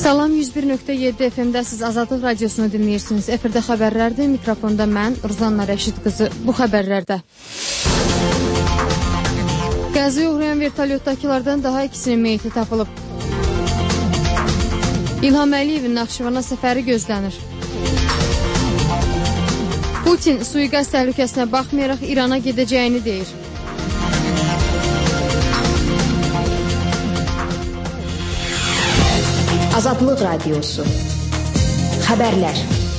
Salam, 101.7 FM-də Azadlıq Radiosunu dinləyirsiniz. Efirdə xəbərlərdir. Mikrofonda mən, Ruzanna Rəşid qızı. Bu xəbərlərdə Qəzaya uğrayan vertolyotdakılardan daha ikisinin meyiti tapılıb. İlham Əliyevin Naxçıvana səfəri gözlənir. Putin sui-qəsd təhlükəsinə baxmayaraq İrana gedəcəyini deyir. Azadlıq Radiosu. Xəbərlər.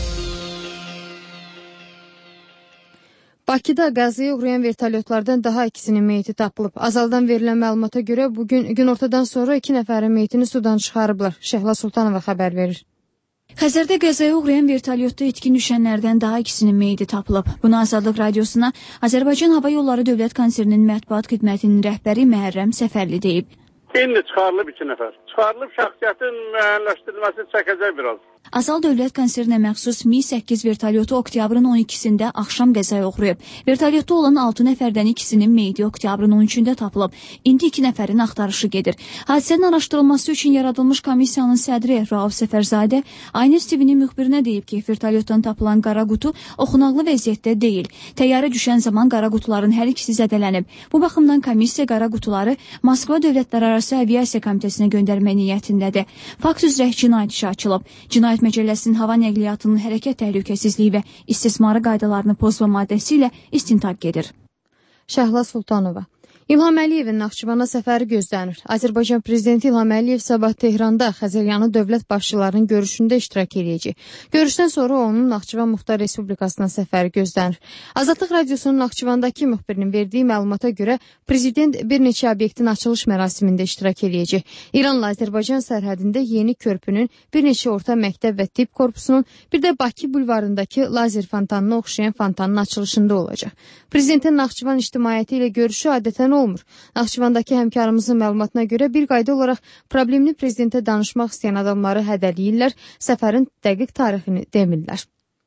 Bakıda Qəzaya uğrayan vertolyotlardan daha ikisinin meyiti tapılıb. Azaldan verilən məlumata görə bugün günortadan sonra 2 nəfərin meyitini sudan çıxarıblar. Şəhla Sultanova xəbər verir. Xəzərdə qəzaya uğrayan vertolyotda itkin düşənlərdən daha ikisinin meyiti tapılıb. Bunu Azadlıq Radiosuna Azərbaycan Hava Yolları Dövlət Konserinin mətbuat xidmətinin rəhbəri Məhərrəm Səfərli deyib. İndi çıxarılıb 2 nəfər. Çıxarılıb şəxsiyyətin müəyyənləşdirilməsi çəkəcək biraz. Azal Dövlət Konserinə məxsus Mi-8 vertolyotu oktyabrın 12-sində axşam qəzaya uğrayıb. Vertolyotda olan 6 nəfərdən ikisinin meyidi oktyabrın 13-də tapılıb. İndi 2 nəfərin axtarışı gedir. Hadisənin araşdırılması üçün yaradılmış komissiyanın sədri Rauf Səfərzadə Aynəs TV-nin müxbirinə deyib ki, vertolyotdan tapılan qara qutu oxunaqlı vəziyyətdə deyil. Təyyarə düşən zaman qara qutuların hər ikisi zədələnib. Bu baxımdan komissiya qara qutuları Moskva Dövlətlərarası Aviasiya Komitəsinə göndərmə niyyətindədir. Fakt üzrə cinayət işi açılıb. Cinayət Məcəlləsinin hava nəqliyyatının hərəkət təhlükəsizliyi və istismarı qaydalarını pozma maddəsi ilə istintaq gedir. Şəhla Sultanova. İlham Əliyevin Naxçıvana səfəri gözlənir. Azərbaycan Prezidenti İlham Əliyev sabah Tehranda Xəzəryanı dövlət başçılarının görüşündə iştirak edəcək. Görüşdən sonra onun Naxçıvan Muxtar Respublikasına səfəri gözlənir. Azadlıq Radiosunun Naxçıvandakı müxbirinin verdiyi məlumata görə Prezident bir neçə obyektin açılış mərasimində iştirak edəcək. İranla Azərbaycan sərhədində yeni körpünün, bir neçə orta məktəb və tibb korpusunun, bir də Bakı bulvarındakı lazer fontanına oxşayan fontanın açılışında olacaq. Prezidentin Naxçıvan ictimaiyyəti ilə görüşü adətən olmur. Naxçıvandakı həmkarımızın məlumatına görə bir qayda olaraq problemli prezidentə danışmaq istəyən adamları hədələyirlər, səfərin dəqiq tarixini demirlər.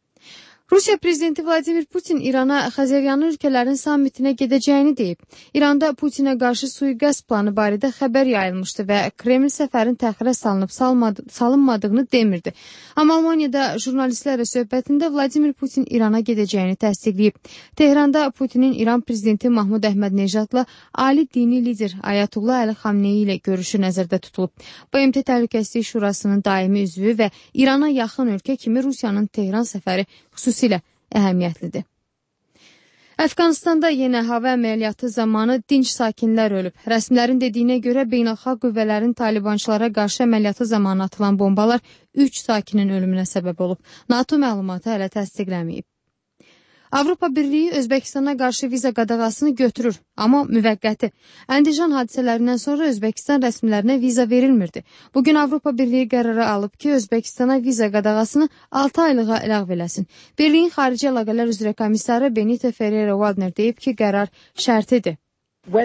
Rusiya prezidenti Vladimir Putin İrana Xəzəryanı ölkələrin sammitinə gedəcəyini deyib. İranda Putinə qarşı sui-qəsd planı barədə xəbər yayılmışdı və Kreml səfərin təxirə salınmadığını demirdi. Amma Almaniyada jurnalistlərlə söhbətində Vladimir Putin İrana gedəcəyini təsdiqləyib. Tehranda Putinin İran prezidenti Mahmud Əhməd-Nejadla ali dini lider Ayətullah Əli Xamneyi ilə görüşü nəzərdə tutulub. BMT Təhlükəsizlik Şurasının daimi üzvü və İrana yaxın ölkə kimi Rusiyanın Tehran səfəri xüsusilə əhəmiyyətlidir. Əfqanistanda yenə hava əməliyyatı zamanı dinc sakinlər ölüb. Rəsmilərin dediyinə görə beynəlxalq qüvvələrin talibançılara qarşı əməliyyatı zamanı atılan bombalar 3 sakinin ölümünə səbəb olub. NATO məlumatı hələ təsdiqləməyib. Avropa Birliyi Özbəkistana qarşı viza qadağasını götürür, amma müvəqqəti. Əndijan hadisələrindən sonra Özbəkistan rəsmilərinə viza verilmirdi. Bugün Avropa Birliyi qərarı alıb ki, Özbəkistana viza qadağasını 6 aylığa ləğv eləsin. Birliyin xarici əlaqələr üzrə komissarı Benito Ferrero-Waldner deyib ki, qərar şərtidir. Bu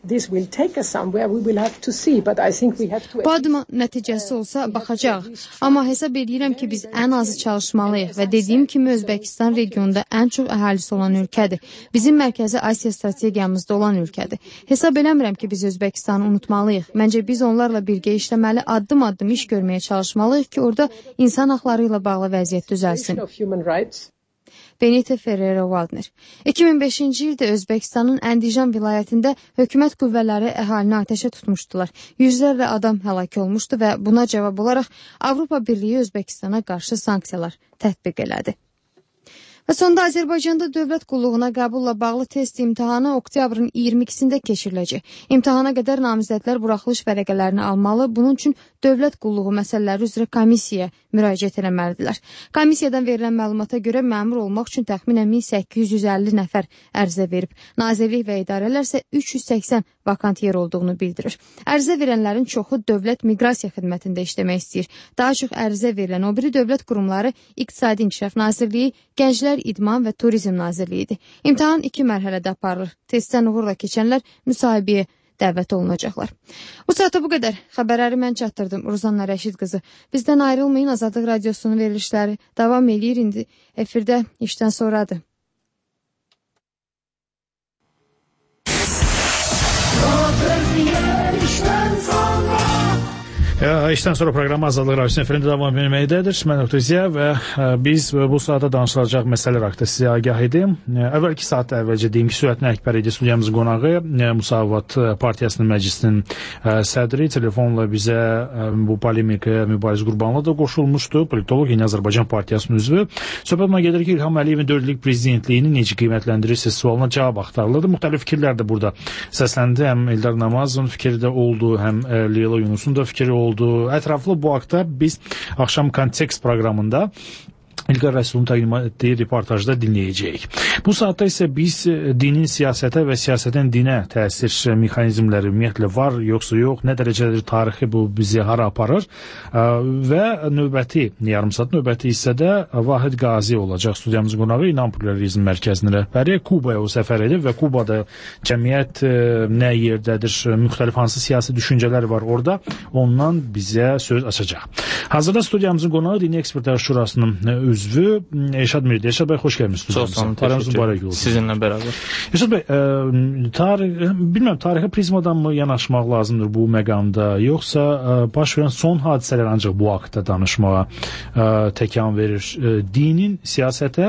adıma nəticəsi olsa baxacaq. Amma hesab edirəm ki, biz ən azı çalışmalıyıq və dediyim kimi Özbəkistan regionda ən çox əhalisi olan ölkədir. Bizim Mərkəzi Asiya strategiyamızda olan ölkədir. Hesab eləmirəm ki, biz Özbəkistanı unutmalıyıq. Məncə biz onlarla birgə işləməli, addım-addım iş görməyə çalışmalıyıq ki, orada insan haqları ilə bağlı vəziyyət düzəlsin. Benito Ferrero-Waldner. 2005-ci ildə Özbəkistanın Əndijan vilayətində hökumət qüvvələri əhalini atəşə tutmuşdular. Yüzlərlə adam həlak olmuşdu və buna cavab olaraq Avropa Birliyi Özbəkistana qarşı sanksiyalar tətbiq elədi. Və sonda Azərbaycanda dövlət qulluğuna qəbulla bağlı test imtahanı oktyabrın 22-sində keçiriləcək. İmtahana qədər namizədlər buraxılış vərəqələrini almalı, bunun üçün dövlət qulluğu məsələləri üzrə komissiyaya müraciət etməlidirlər. Komissiyadan verilən məlumata görə məmur olmaq üçün təxminən 1850 nəfər ərizə verib. Nazirlik və idarələr isə 380 vakant yer olduğunu bildirir. Ərizə verənlərin çoxu Dövlət Miqrasiya Xidmətində işləmək istəyir. Daha çox ərizə verilən o biri dövlət qurumları İqtisadi İnkişaf Nazirliyi, Gənclər İdman və Turizm Nazirliyidir. İmtahan 2 mərhələdə aparılır. Testdən uğurla keçənlər müsahibəyə dəvət olunacaqlar. Bu saata bu qədər. Xəbərləri mən çatdırdım. Ruzanna Rəşid qızı. Bizdən ayrılmayın. Azadlıq Radiosunun verilişləri davam eləyir. İndi efirdə işdən sonradır. İşten sonra proqramı Azadlıq Radiosunun efirində davam etməkdədir. Mən Oktay Ziya və biz bu saata danışılacaq məsələlər haqqında sizə agah edim. Əvvəlki saatda əvvəlcə deyim ki, Sürətin Əkbər idi studiyamızın qonağı, Müsavat Partiyasının məclisinin sədri telefonla bizə bu polemikaya Mübariz Qurbanlı da qoşulmuşdu. Politolog, Yeni Azərbaycan Partiyasının üzvü. Söhbət gedir ki, İlham Əliyevin 4 illik prezidentliyini necə qiymətləndirirsiniz sualına cavab axtarılırdı. Müxtəlif fikirlər də burada səsləndi. Həm Eldar Namazovun fikri də oldu, həm Leyla Yunusun da fikri oldu. Ətraflı bu haqda biz axşam kontekst proqramında İlqar Rəsulun təqdim etdiyi reportajda dinləyəcəyik. Bu saatda isə biz dinin siyasətə və siyasətin dinə təsir mexanizmləri ümumiyyətlə var, yoxsa yox, nə dərəcədir tarixi bu bizi hara aparır və növbəti, yarımsaat növbəti hissədə Vahid Qazi olacaq studiyamızın qonağı, İnan Pluralizm Mərkəzinin rəhbəri Kubaya o səfər edib və Kubada cəmiyyət nə yerdədir, müxtəlif hansı siyasi düşüncələr var orada, ondan bizə söz açacaq. Hazırda studiyamızın qonağı Dini Ekspertlər Şurasının üzvü Eşad Mirdi. Eşad bəy, xoş gəlmişsiniz. Çox sağ olun, təşəkkür ederim. Sizinlə bərabər. Eşad bəy, bilməm, tarixi prizmadan mı yanaşmaq lazımdır bu məqamda, yoxsa baş verən son hadisələr ancaq bu haqda danışmağa təkan verir? Dinin siyasətə,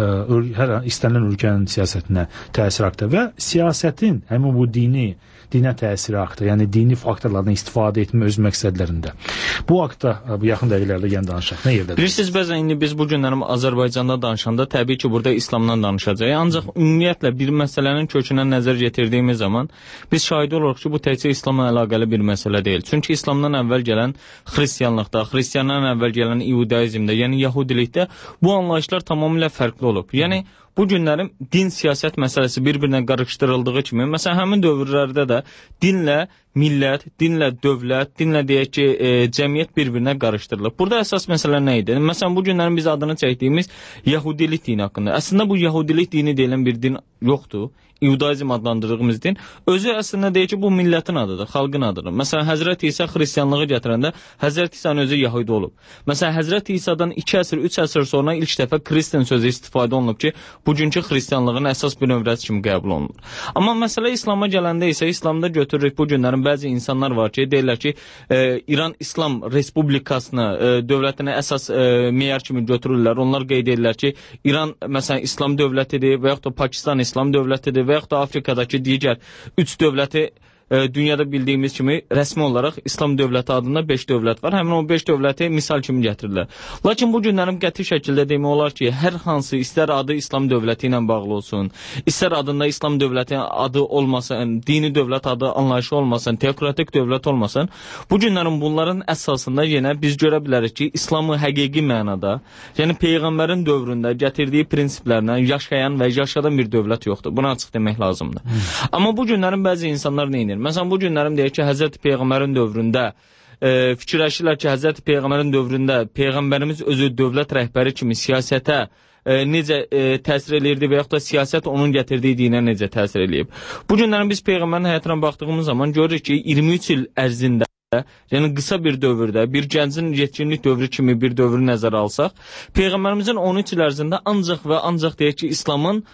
hər istənilən ölkənin siyasətinə təsir haqda və siyasətin həmin bu dinə təsiri haqda, yəni dini faktorlardan istifadə etmə öz məqsədlərində. Bu haqda bu yaxın dəqiqələrdə yenə danışaq. Nə yerdədir? Bilirsiniz, bəzən indi biz bu günlərim Azərbaycanda danışanda təbii ki, burada İslamdan danışacağıq. Ancaq ümumiyyətlə bir məsələnin kökünə nəzər yetirdiyimiz zaman biz şahid oluruq ki, bu təkcə İslamla əlaqəli bir məsələ deyil. Çünki İslamdan əvvəl gələn xristianlıqda, xristiandan əvvəl gələn iudaizmdə, yəni yahudilikdə bu anlayışlar tamamilə fərqli olub. Yəni bu günlərin din siyasət məsələsi bir-birinə qarışdırıldığı kimi, məsələn, həmin dövrlərdə də dinlə millət, dinlə dövlət, dinlə deyək ki, cəmiyyət bir-birinə qarışdırılıb. Burada əsas məsələ nə idi? Məsələn, bu günlərin biz adını çəkdiyimiz yahudilik dini haqqında. Əslində bu yahudilik dini deyilən bir din yoxdur. İudaizm adlandırdığımız din özü əslində deyir ki, bu millətin adıdır, xalqın adıdır. Məsələn, Həzrət İsa xristianlığı gətirəndə Həzrət İsa'nın özü yahudi olub. Məsələn, Həzrət İsa'dan 2 əsr, 3 əsr sonra ilk dəfə Kristen sözü istifadə olunub ki, bugünkü xristianlığın əsas bir növrəsi kimi qəbul olunur. Amma məsələ İslam'a gələndə isə İslamda götürürük bu günlərin bəzi insanlar var ki, deyirlər ki, İran İslam Respublikasını, dövlətini əsas meyar kimi götürürlər. Onlar qeyd edirlər ki, İran məsələn İslam dövlətidir və yaxud da Pakistan İslam dövlətidir və yaxud da Afrikadakı digər 3 dövləti dünyada bildiyimiz kimi rəsmi olaraq İslam dövləti adında 5 dövlət var. Həmin o 5 dövləti misal kimi gətirirlər. Lakin bu günlərin qəti şəkildə demək olar ki, hər hansı istər adı İslam dövləti ilə bağlı olsun, istər adında İslam dövləti adı olmasın, dini dövlət adı anlayışı olmasın, teokratik dövlət olmasın, bu günlərin bunların əsasında yenə biz görə bilərik ki, İslamı həqiqi mənada, yəni Peyğəmbərin dövründə gətirdiyi prinsiplərlə yaşayan və yaşadan bir dövlət yoxdur. Buna açıq demək lazımdır. Amma bu günlərin bəzi insanlar nə edir? Məsələn, bu günlərim deyək ki, Həzrət Peyğəmbərin dövründə fikirləşirlər ki, Həzrət Peyğəmbərin dövründə Peyğəmbərimiz özü dövlət rəhbəri kimi siyasətə necə təsir eləyirdi və yaxud da siyasət onun gətirdiyi dinə necə təsir eləyib. Bu günlərin biz Peyğəmbərin həyatına baxdığımız zaman görürük ki, 23 il ərzində, yəni qısa bir dövrdə, bir gəncin yetkinlik dövrü kimi bir dövrü nəzərə alsaq, Peyğəmbərimizin 13 il ərzində ancaq və ancaq deyək ki, İslamın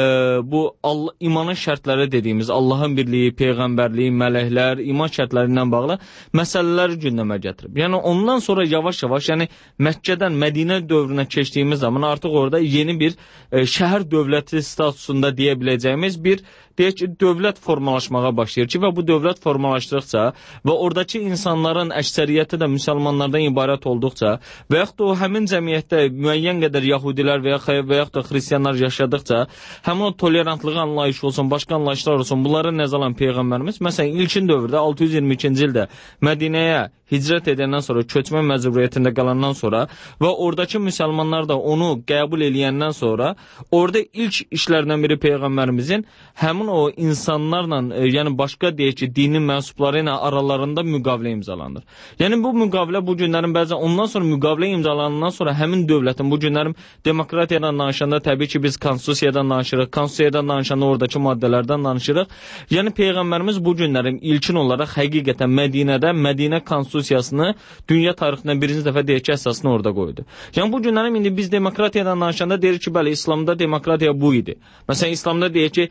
bu imanın şərtləri dediyimiz Allahın birliyi, peyğəmbərliyi, mələklər, iman şərtləri ilə bağlı məsələləri gündəmə gətirib. Yəni ondan sonra yavaş-yavaş, yəni Məkkədən Mədinə dövrünə keçdiyimiz zaman artıq orada yeni bir şəhər dövləti statusunda deyə biləcəyimiz bir deyək ki, dövlət formalaşmağa başlayır ki, və bu dövlət formalaşdıqca və oradakı insanların əksəriyyəti də müsəlmanlardan ibarət olduqca və yaxud da o həmin cəmiyyətdə müəyyən qədər yahudilər və yaxud da xristianlar yaşadıqca həmin o tolerantlıq anlayışı olsun, başqa anlayışlar olsun, bunları nəzərə alan Peyğəmbərimiz, məsələn, ilkin dövrdə 622-ci ildə Mədinəyə hicrət edəndən sonra, köçmə məcburiyyətində qalandan sonra və oradakı müsəlmanlar da onu qəbul eləyəndən sonra, orada ilk işlərdən biri Peyğəmbərimizin həmin o insanlarla, yəni başqa deyək ki, dinin mənsubları ilə aralarında müqavilə imzalanır. Yəni bu müqavilə bu günlərin bəzən ondan sonra müqavilə imzalanandan sonra həmin dövlətin bu günlərin demokratiyadan danışanda təbii ki, biz konstitusiyadan danışırıq, konstitusiyadan danışanda oradakı maddələrdən danışırıq. Yəni Peyğəmbərimiz bu günlərin ilkin olaraq həqiqətən Mədinədə Mədinə konstitusiyası konstitusiyasını dünya tarixində birinci dəfə deyək ki, əsasını orada qoydu. Yəni bu günlərim indi biz demokratiyadan danışanda deyirik ki, bəli, İslamda demokratiya bu idi. Məsələn, İslamda deyək ki,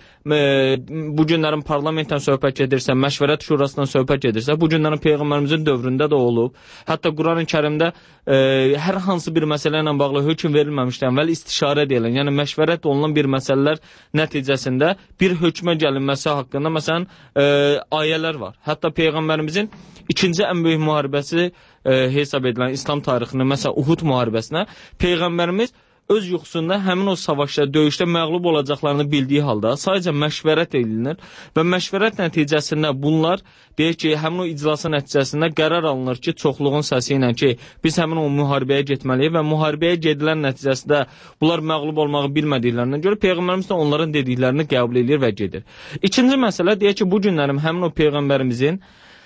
bu günlərin parlamentdən söhbət gedirsə, məşvərət şurasından söhbət gedirsə, bu günlərin Peyğəmbərimizin dövründə də olub. Hətta Quran-ı Kərimdə hər hansı bir məsələ ilə bağlı hökm verilməmişdən əvvəl istişarə deyilən, yəni məşvərət olunan bir məsələlər nəticəsində bir hökmə gəlinməsi haqqında məsələn ayələr var. Hətta Peyğəmbərimizin ikinci ən böyük müharibəsi hesab edilən İslam tarixində, məsələn Uhud müharibəsinə Peyğəmbərimiz öz yuxusunda həmin o savaşda, döyüşdə məğlub olacaqlarını bildiyi halda sadəcə məşvərət edilir və məşvərət nəticəsində bunlar deyək ki, həmin o iclasın nəticəsində qərar alınır ki, çoxluğun səsi ilə ki, biz həmin o müharibəyə getməliyik və müharibəyə gedilən nəticəsində bunlar məğlub olmağı bilmədiklərindən görə Peyğəmbərimiz də onların dediklərini qəbul edir və gedir. İkinci məsələ deyək ki, bu günlərim həmin o Peyğəmbərimizin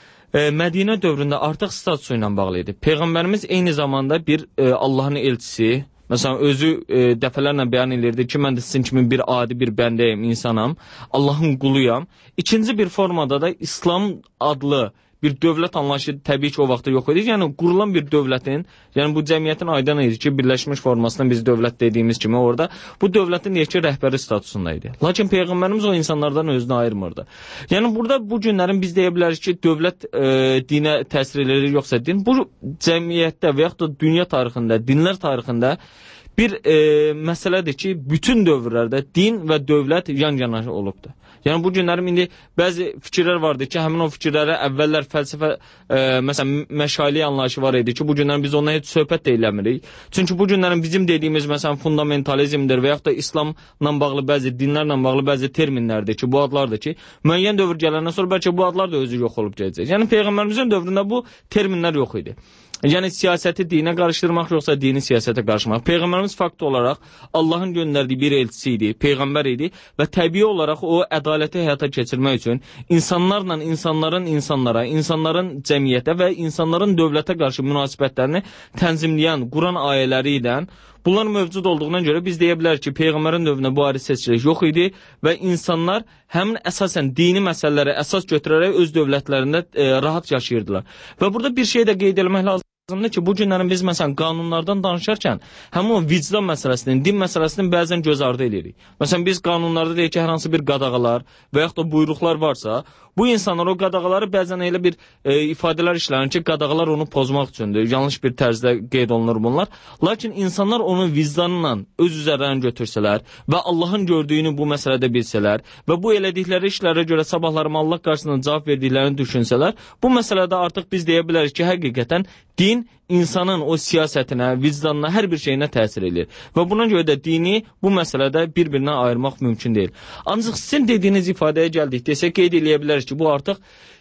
Mədinə dövründə artıq statusu ilə bağlı idi. Peyğəmbərimiz eyni zamanda bir Allahın elçisi, məsələn, özü dəfələrlə bəyan edirdi ki, mən də sizin kimi bir adi bir bəndəyim, insanam, Allahın quluyam. İkinci bir formada da İslam adlı bir dövlət anlayışı təbii ki, o vaxtda yox idi. Yəni, qurulan bir dövlətin, yəni bu cəmiyyətin aydın idi ki, birləşmiş formasında biz dövlət dediyimiz kimi orada, bu dövlətin deyək ki, rəhbəri statusunda idi. Lakin Peyğəmbərimiz o insanlardan özünü ayırmırdı. Yəni, burada bu günlərin biz deyə bilərik ki, dövlət dinə təsir edir, yoxsa din. Bu cəmiyyətdə və yaxud da dünya tarixində, dinlər tarixində bir məsələdir ki, bütün dövrlərdə din və dövlət yan-yana olubdur. Yəni, bu günlərim indi bəzi fikirlər vardı ki, həmin o fikirlərə əvvəllər fəlsəfə, məsələn, məşali anlayışı var idi ki, bu günlərim biz ondan heç söhbət də eləmirik. Çünki bu günlərin bizim dediyimiz, məsələn, fundamentalizmdir və yaxud da İslamla bağlı bəzi, dinlərlə bağlı bəzi terminlərdir ki, bu adlardır ki, müəyyən dövr gələndən sonra bəlkə bu adlar da özü yox olub gələcək. Yəni, Peyğəmbərimizin dövründə bu terminlər yox idi. Yəni, siyasəti dinə qarışdırmaq yoxsa dini siyasətə qarışdırmaq. Peyğəmbərimiz fakt olaraq Allahın göndərdiyi bir elçisi idi, Peyğəmbər idi və təbii olaraq o ədaləti həyata keçirmək üçün insanlarla insanlara, insanların cəmiyyətə və insanların dövlətə qarşı münasibətlərini tənzimləyən Quran ayələri ilə bunlar mövcud olduğuna görə biz deyə bilərik ki, Peyğəmbərin dövründə bu ayrı seçkilik yox idi və insanlar həmin əsasən dini məsələləri əsas götürərək öz dövlətlərində rahat yaşayırdılar. Və burada bir şey də qeyd etmək lazımdır ki, bu günlərin biz məsələn qanunlardan danışarkən həmin o vicdan məsələsinin, din məsələsinin bəzən göz ardı edirik. Məsələn, biz qanunlarda deyək ki, hər hansı bir qadağalar və yaxud da buyruqlar varsa, bu insanlar o qadağaları bəzən elə bir ifadələr işlənir ki, qadağalar onu pozmaq üçündür, yanlış bir tərzdə qeyd olunur bunlar. Lakin insanlar onu vicdanla öz üzərlərini götürsələr və Allahın gördüyünü bu məsələdə bilsələr və bu elədikləri işlərə görə sabahlarım Allah qarşısında cavab verdiklərini düşünsələr, bu məsələdə artıq biz deyə bilərik ki, həqiqətən din insanın o siyasətinə, vicdanına, hər bir şeyinə təsir edir. Və buna görə də dini bu məsələdə bir-birindən ayırmaq mümkün deyil. Ancaq sizin dediyiniz ifadəyə gəldik desək, qeyd edə bilərik ki, bu artıq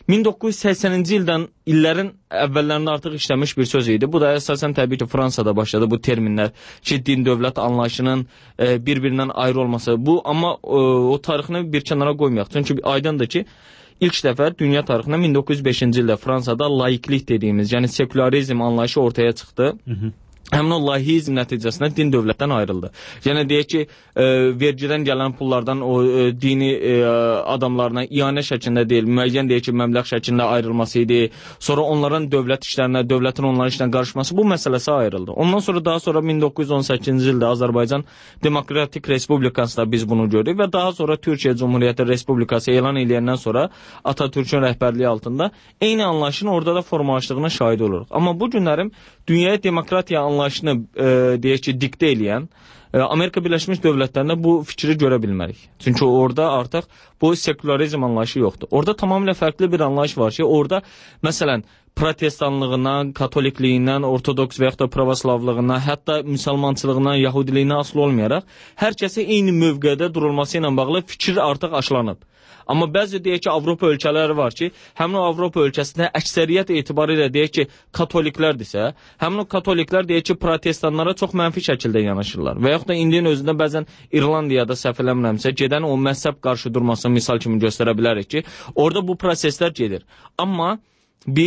1980-ci illərin əvvəllərində artıq işləmiş bir söz idi. Bu da əsasən təbii ki, Fransada başladı bu terminlər ki, din-dövlət anlayışının bir-birindən ayrı olması. Bu, amma o tarixini bir kənara qoymayaq. Çünki aydındır ki, İlk dəfə dünya tarixində 1905-ci ildə Fransada laiklik dediyimiz, yəni sekularizm anlayışı ortaya çıxdı. Həmin o laihizm nəticəsində din dövlətdən ayrıldı. Yəni deyək ki, vergidən gələn pullardan o dini adamlarına iyanə şəklində deyil, müəyyən deyək ki, məbləğ şəklində ayrılması idi. Sonra onların dövlət işlərinə, dövlətin onların işlərinə qarışması, bu məsələsi ayrıldı. Ondan sonra daha sonra 1918-ci ildə Azərbaycan Demokratik Respublikasında biz bunu görürük və daha sonra Türkiyə Cumhuriyyəti Respublikası elan ediləyəndən sonra Atatürkün rəhbərliyi altında eyni anlayışın orada da formalaşdığına şahid oluruq. Amma bu günlərim dünyaya demokratiya anlayışını deyək ki, diktə eləyən Amerika Birləşmiş Dövlətlərində bu fikri görə bilmərik. Çünki orada artıq bu sekularizm anlayışı yoxdur. Orada tamamilə fərqli bir anlayış var ki, orada məsələn protestanlığından, katolikliyindən, ortodoks və yaxud da pravoslavlığından, hətta müsəlmançılığından, yahudiliyinə asılı olmayaraq hər kəsə eyni mövqedə durulması ilə bağlı fikir artıq aşılanıb. Amma bəzi deyək ki, Avropa ölkələri var ki, həmin o Avropa ölkəsində əksəriyyət etibarilə deyək ki, katoliklərdirsə, həmin o katoliklər deyək ki, protestanlara çox mənfi şəkildə yanaşırlar. Və yaxud da indinin özündə bəzən İrlandiyada səhv eləmirəmsə, gedən o məzhəb qarşı durmasını misal kimi göstərə bilərik ki, orada bu proseslər gedir. Amma biz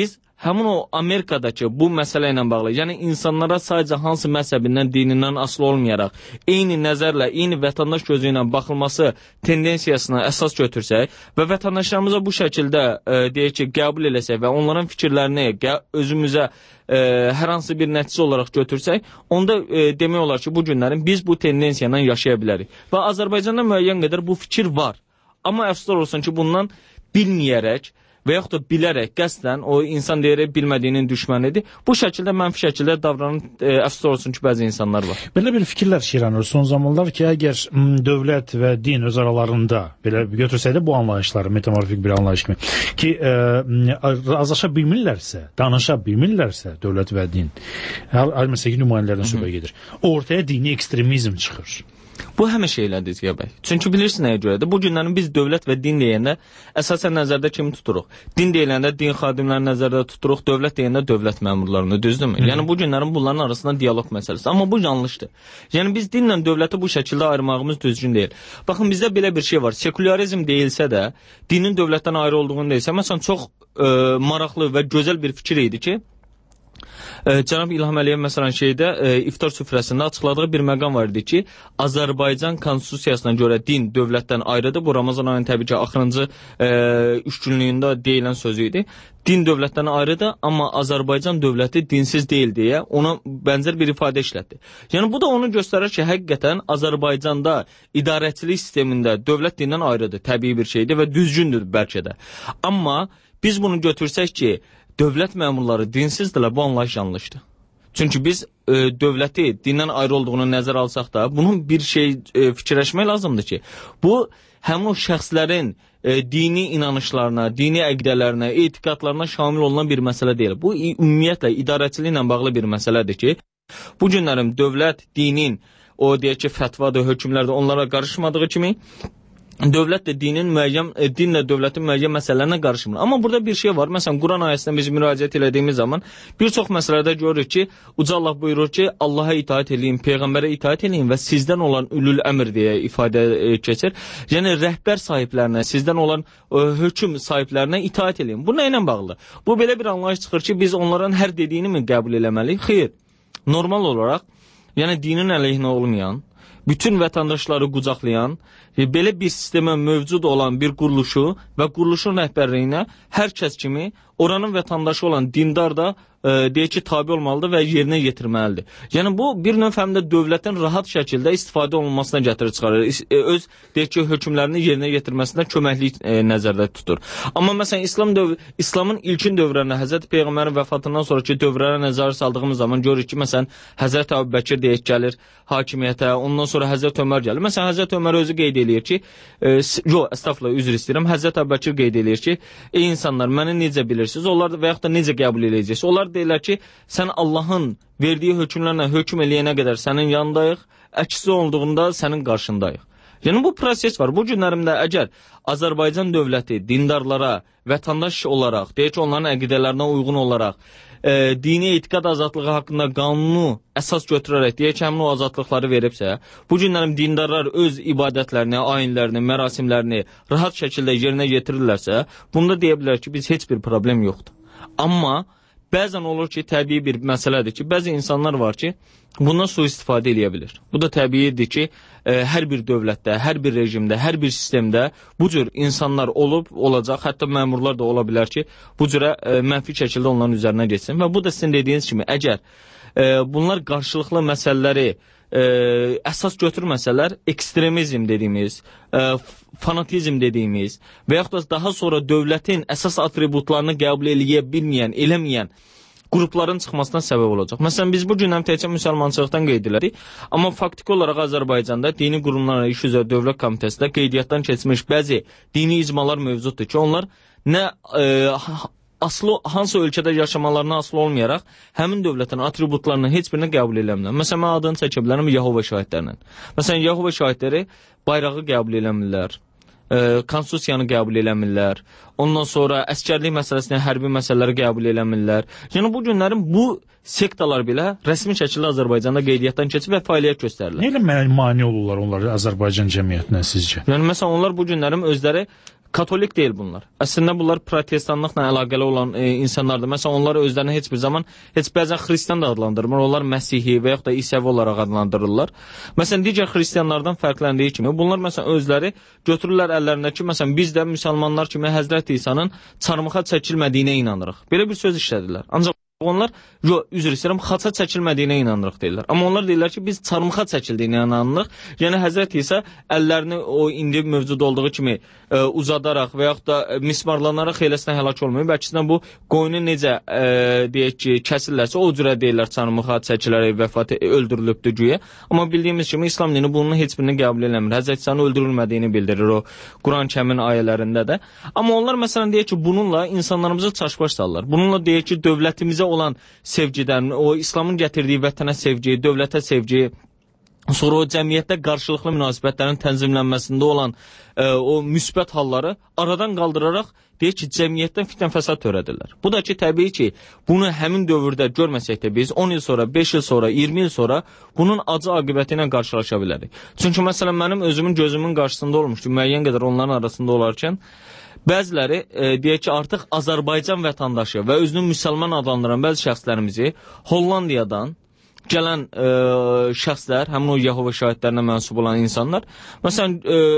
həmin o Amerikadakı bu məsələ ilə bağlı, yəni insanlara sadəcə hansı məzhəbindən, dinindən asılı olmayaraq, eyni nəzərlə, eyni vətəndaş gözü ilə baxılması tendensiyasına əsas götürsək və vətəndaşlarımıza bu şəkildə deyək ki, qəbul eləsək və onların fikirlərini özümüzə hər hansı bir nəticə olaraq götürsək, onda demək olar ki, bu günlərin biz bu tendensiya ilə yaşaya bilərik. Və Azərbaycanda müəyyən qədər bu fikir var. Amma əfsuslar olsun ki, bundan bilməyərək və yaxud da bilərək, qəsdən o insan deyərək bilmədiyinin düşmənidir. Bu şəkildə mənfi şəkildə davranan əfsuslar olsun ki, bəzi insanlar var. Belə bir fikirlər şiranır son zamanlar ki, əgər dövlət və din öz aralarında belə götürsək də bu anlayışları, metamorfik bir anlayış kimi ki, razılaşa bilmirlərsə, danışa bilmirlərsə dövlət və din, məsələn ki, nümayəndələrdən söhbət gedir. Ortaya dini ekstremizm çıxır. Bu həmişə elədir Ziya bəy. Çünki bilirsiniz nəyə görədir? Bu günlərin biz dövlət və din deyəndə əsasən nəzərdə kimi tuturuq? Din deyiləndə din xadimlərini nəzərdə tuturuq, dövlət deyəndə dövlət məmurlarını, düzdürmü? Yəni bu günlərin bunların arasında dialoq məsələsi. Amma bu yanlışdır. Yəni biz dinlə dövləti bu şəkildə ayırmağımız düzgün deyil. Baxın, bizdə belə bir şey var. Sekularizm deyilsə də, dinin dövlətdən ayrı olduğunu deyilsə, məsələn, çox maraqlı və gözəl bir fikir idi ki, Cənab İlham Əliyev məsələn iftar süfrəsində açıqladığı bir məqam var idi ki, Azərbaycan konstitusiyasına görə din dövlətdən ayrıdır. Bu Ramazan ayının təbii ki, axırıncı üçgünlüyündə deyilən sözü idi. Din dövlətdən ayrıdır, amma Azərbaycan dövləti dinsiz deyil deyə ona bənzər bir ifadə işlətdi. Yəni bu da onu göstərir ki, həqiqətən Azərbaycanda idarəçilik sistemində dövlət dindən ayrıdır, təbii bir şeydir və düzgündür bəlkə də. Amma biz bunu götürsək ki, dövlət məmurları dinsizdirlər, bu anlayış yanlışdır. Çünki biz dövləti dindən ayrı olduğunu nəzərə alsaq da, bunun bir şey fikirləşmək lazımdır ki, bu həmin o şəxslərin dini inanışlarına, dini əqidələrinə, etiqadlarına şamil olunan bir məsələ deyil. Bu ümumiyyətlə idarəçiliklə bağlı bir məsələdir ki, bu günlərin dövlət, dinin, o deyək ki, fətvadır, hökmlərdir, onlara qarışmadığı kimi, dövlət də dinlə dövlətin müəyyən məsələlərinə qarışmır. Amma burada bir şey var. Məsələn, Quran ayəsində biz müraciət etdiyimiz zaman bir çox məsələdə görürük ki, Uca Allah buyurur ki, Allaha itaat edin, Peyğəmbərə itaat edin və sizdən olan ülül əmr deyə ifadə keçir. Yəni, rəhbər sahiblərinə, sizdən olan hökm sahiblərinə itaat edin. Bu nə ilə bağlıdır? Bu belə bir anlayış çıxır ki, biz onların hər dediyini mi qəbul eləməliyik? Xeyr. Normal olaraq, yəni dinin əleyhinə olmayan, bütün vətəndaşları qucaqlayan, belə bir sistemə mövcud olan bir quruluşu və quruluşun rəhbərliyinə hər kəs kimi oranın vətəndaşı olan dindar da deyək ki, tabi olmalıdır və yerinə yetirməlidir. Yəni, bu bir növ həm də dövlətin rahat şəkildə istifadə olunmasına gətirir çıxarır. Öz, deyək ki, hökmlərini yerinə yetirməsində köməklik nəzərdə tutur. Amma məsələn, İslamın ilkin dövrlərinə, Həzrət Peyğəmbərin vəfatından sonraki dövrlərə nəzər saldığımız zaman görürük ki, məsələn, Həzrət Əbu Bəkir deyək gəlir hakimiyyətə, ondan sonra Həzrət Ömər gəlir. Məsələn, Həzrət Ömər özü qeyd eləyir ki, üzr istəyirəm, Həzrət Əbu Bəkir qeyd eləyir ki, ey insanlar, məni necə bilirsiniz, onlar və yaxud da necə qəbul edəcəksiniz? Onlar deyirlər ki, sən Allahın verdiyi hökmlərlə hökm eləyənə qədər sənin yanındayıq, əksi olduğunda sənin qarşındayıq. Yəni, bu proses var. Bu günlərimdə əgər Azərbaycan dövləti dindarlara, vətəndaş olaraq, deyək ki, onların əqidələrinə uyğun olaraq, dini etiqad azadlığı haqqında qanunu əsas götürərək, deyək ki, həmin o azadlıqları veribsə, bu günlərim dindarlar öz ibadətlərini, ayinlərini, mərasimlərini rahat şəkildə yerinə yetirirlərsə, bunda deyə bilər ki, biz heç bir problem yoxdur. Amma bəzən olur ki, təbii bir məsələdir ki, bəzi insanlar var ki, bundan sui-istifadə eləyə bilir. Bu da təbiidir ki, hər bir dövlətdə, hər bir rejimdə, hər bir sistemdə bu cür insanlar olub, olacaq, hətta məmurlar da ola bilər ki, bu cürə mənfi şəkildə onların üzərinə geçsin. Və bu da sizin dediyiniz kimi, əgər bunlar qarşılıqlı məsələləri əsas götürməsələr, ekstremizm dediyimiz, fanatizm dediyimiz və yaxud da daha sonra dövlətin əsas atributlarını qəbul eləyə bilməyən, eləməyən qrupların çıxmasına səbəb olacaq. Məsələn, biz bu gündən təkcə müsəlmançılıqdan qeyd elədik, amma faktiki olaraq Azərbaycanda dini qurumlarla iş üzrə Dövlət Komitəsində qeydiyyatdan keçmiş bəzi dini icmalar mövcuddur ki, onlar nə hansı ölkədə yaşamalarına asılı olmayaraq, həmin dövlətin atributlarını heç birini qəbul eləmirlər. Məsələn, mən adını çəkə bilərəm Yahova şahidlərinin. Məsələn, Yahova şahidləri bayrağı qəbul eləmirlər, konstitusiyanı qəbul eləmirlər, ondan sonra əskərlik məsələsini, hərbi məsələləri qəbul eləmirlər. Yəni, bu günlərin bu sektalar belə rəsmi şəkildə Azərbaycanda qeydiyyatdan keçib və fəaliyyət göstərirlər. Nə ilə mane olurlar onlar Azərbaycan cəmiyyətinə sizcə? Yəni, məsələn, onlar bu günlərin özləri Katolik deyil bunlar. Əslində bunlar protestanlıqla əlaqəli olan insanlardır. Məsələn, onları özlərini heç bir zaman, heç bəzən xristian da adlandırmır. Onlar Məsihi və yaxud da İsəvi olaraq adlandırırlar. Məsələn, digər xristianlardan fərqləndiyi kimi, bunlar məsələn özləri götürürlər əllərindəki, məsələn, biz də müsəlmanlar kimi Həzrət İsa'nın çarmıxa çəkilmədiyinə inanırıq. Belə bir söz işlədirlər. Ancaq onlar, üzr istəyirəm, xaça çəkilmədiyinə inanırıq deyirlər. Amma onlar deyirlər ki, biz çarmıxa çəkildiyinə inanırıq. Yəni, Həzrət İsa əllərini o indi mövcud olduğu kimi uzadaraq və yaxud da mismarlanaraq eləsinə həlak olmuyor. Bəlkə bu qoyunu necə deyək ki, kəsirlərsə, o cürə deyirlər çarmıxa çəkilərək vəfat öldürülübdür güya. Amma bildiyimiz kimi İslam dini bunun heç birini qəbul eləmir. Həzrət İsa'nın öldürülmədiyini bildirir o Quran-Kərimin ayələrində də. Amma onlar məsələn deyək ki, bununla insanlarımızı çaşbaş salırlar. Bununla deyək ki, dövlətimizə olan sevgidən, o İslamın gətirdiyi vətənə sevgi, dövlətə sevgi, sonra o cəmiyyətdə qarşılıqlı münasibətlərin tənzimlənməsində olan o müsbət halları aradan qaldıraraq deyək ki, cəmiyyətdən fitnə fəsad törədirlər. Bu da ki, təbii ki, bunu həmin dövrdə görməsək də biz 10 il sonra, 5 il sonra, 20 il sonra bunun acı aqibəti ilə qarşılaşa bilərik. Çünki məsələn, mənim özümün gözümün qarşısında olmuşdu, müəyyən qədər onların arasında olarkən, bəziləri deyək ki, artıq Azərbaycan vətəndaşı və özünü müsəlman adlandıran bəzi şəxslərimizi Hollandiyadan gələn şəxslər, həmin o Yehova şahidlərinə mənsub olan insanlar, məsələn,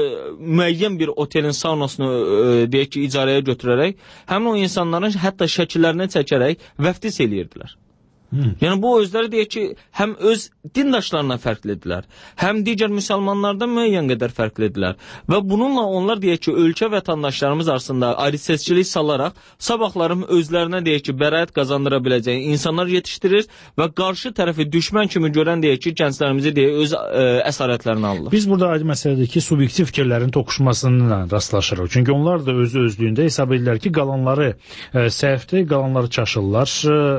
müəyyən bir otelin saunasını deyək ki, icarəyə götürərək, həmin o insanların hətta şəkillərini çəkərək vəftiz eləyirdilər. Yəni, bu özləri deyək ki, həm öz dindaşlarına fərqlidirlər, həm digər müsəlmanlardan müəyyən qədər fərqlidirlər və bununla onlar deyək ki, ölkə vətəndaşlarımız arasında ayrı-seçkilik salaraq sabahlarım özlərinə deyək ki, bəraət qazandıra biləcəyi insanlar yetişdirir və qarşı tərəfi düşmən kimi görən deyək ki, gənclərimizi deyək, öz əsarətlərini alırlar. Biz burada aydın məsələdir ki, subyektiv fikirlərin toqquşmasına rastlaşırıq. Çünki onlar da özlüyündə hesab edirlər ki, qalanları səhvdir, qalanları çaşırlar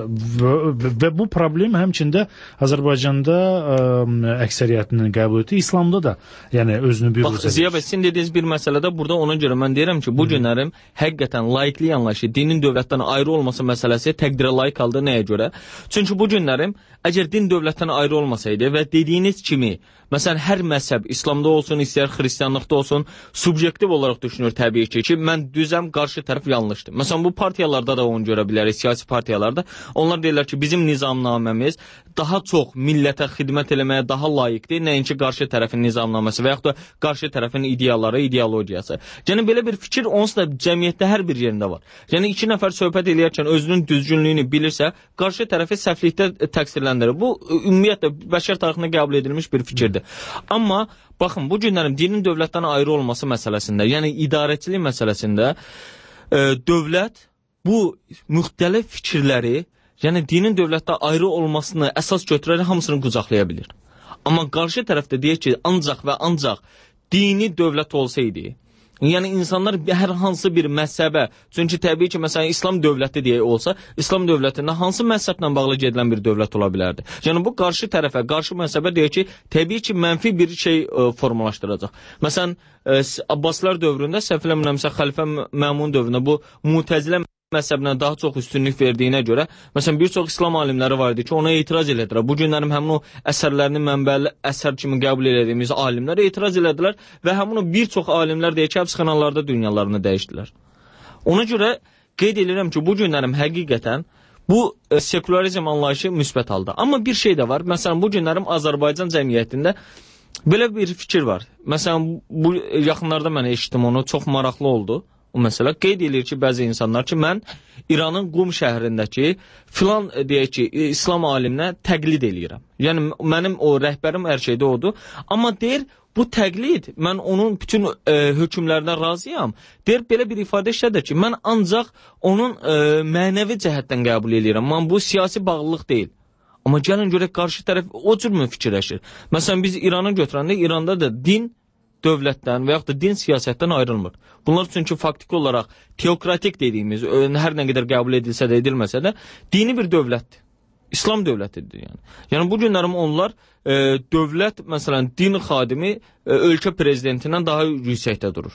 və bu problem həmçində Azərbaycanda əksəriyyətinin qəbul etdiyi, İslamda da yəni özünü bir Bax, Ziya bəy, sizin dediyiniz bir məsələdə burada ona görə mən deyirəm ki, bu günlərim həqiqətən laiklik anlayışı, dinin dövlətdən ayrı olması məsələsi təqdirə layiq halda nəyə görə? Çünki bu günlərim əgər din dövlətdən ayrı olmasaydı və dediyiniz kimi, məsələn, hər məzhəb, İslamda olsun, istəyər xristianlıqda olsun, subyektiv olaraq düşünür təbii ki, mən düzəm, qarşı tərəf yanlışdır. Məsələn, bu partiyalarda da onu görə bilərik, siyasi partiyalarda. Onlar deyirlər ki, bizim nizamnaməmiz daha çox millətə xidmət eləməyə daha layiqdir, nəinki qarşı tərəfin nizamnaməsi və yaxud da qarşı tərəfin ideyaları, ideologiyası. Yəni, belə bir fikir onsuz da cəmiyyətdə hər bir yerində var. Yəni, iki nəfər söhbət eləyərkən özünün düzgünlüyünü bilirsə, qarşı tərəfi səhvlikdə təqsirləndirir. Bu, ümumiyyətlə, bəşər tarixində qəbul edilmiş bir fikirdir. Amma, baxın, bu günlərin dinin dövlətdən ayrı olması məsələsində, yəni idarəçilik məsələsində dövlət bu müxtəlif fikirləri, yəni dinin dövlətdə ayrı olmasını əsas götürərək hamısını qucaqlaya bilir. Amma qarşı tərəfdə deyək ki, ancaq və ancaq dini dövlət olsaydı, yəni insanlar hər hansı bir məzhəbə, çünki təbii ki, məsələn, İslam dövləti deyə olsa, İslam dövlətində hansı məzhəblə bağlı gedilən bir dövlət ola bilərdi? Yəni, bu qarşı tərəfə, qarşı məzhəbə deyək ki, təbii ki, mənfi bir şey formalaşdıracaq. Məsələn, Abbaslar dövründə, səhv eləmirəmsə, Xəlifə Məmun dövründə bu Mutəzilə məzhəbinə daha çox üstünlük verdiyinə görə, məsələn, bir çox İslam alimləri var idi ki, ona etiraz elədilər. Bu günlərim həmin o əsərlərini mənbəli əsər kimi qəbul edədiyimiz alimlər etiraz elədilər və həmin o bir çox alimlər deyək ki, həbsxanalarda dünyalarını dəyişdilər. Ona görə qeyd edirəm ki, bu günlərim həqiqətən bu sekularizm anlayışı müsbət halda. Amma bir şey də var. Məsələn, bu günlərim Azərbaycan cəmiyyətində belə bir fikir var. Məsələn, bu yaxınlarda mən eşitdim onu, çox maraqlı oldu. O məsələ qeyd edir ki, bəzi insanlar ki, mən İranın Qum şəhərindəki filan deyək ki, İslam aliminə təqlid eləyirəm. Yəni, mənim o rəhbərim hər şeydə odur. Amma deyir, bu təqlid, mən onun bütün hökmlərinə razıyam. Deyir, belə bir ifadə işlədir ki, mən ancaq onun mənəvi cəhətdən qəbul eləyirəm. Mən bu siyasi bağlılıq deyil. Amma gəlin görək, qarşı tərəf o cür mü fikirləşir? Məsələn, biz İranı götürəndə, İranda da din dövlətdən və yaxud da din siyasətdən ayrılmır. Bunlar çünki faktiki olaraq teokratik dediyimiz, hər nə qədər qəbul edilsə də, edilməsə də, dini bir dövlətdir. İslam dövlətidir yəni. Yəni, bu günlərim onlar dövlət, məsələn, din xadimi ölkə prezidentindən daha yüksəkdə durur.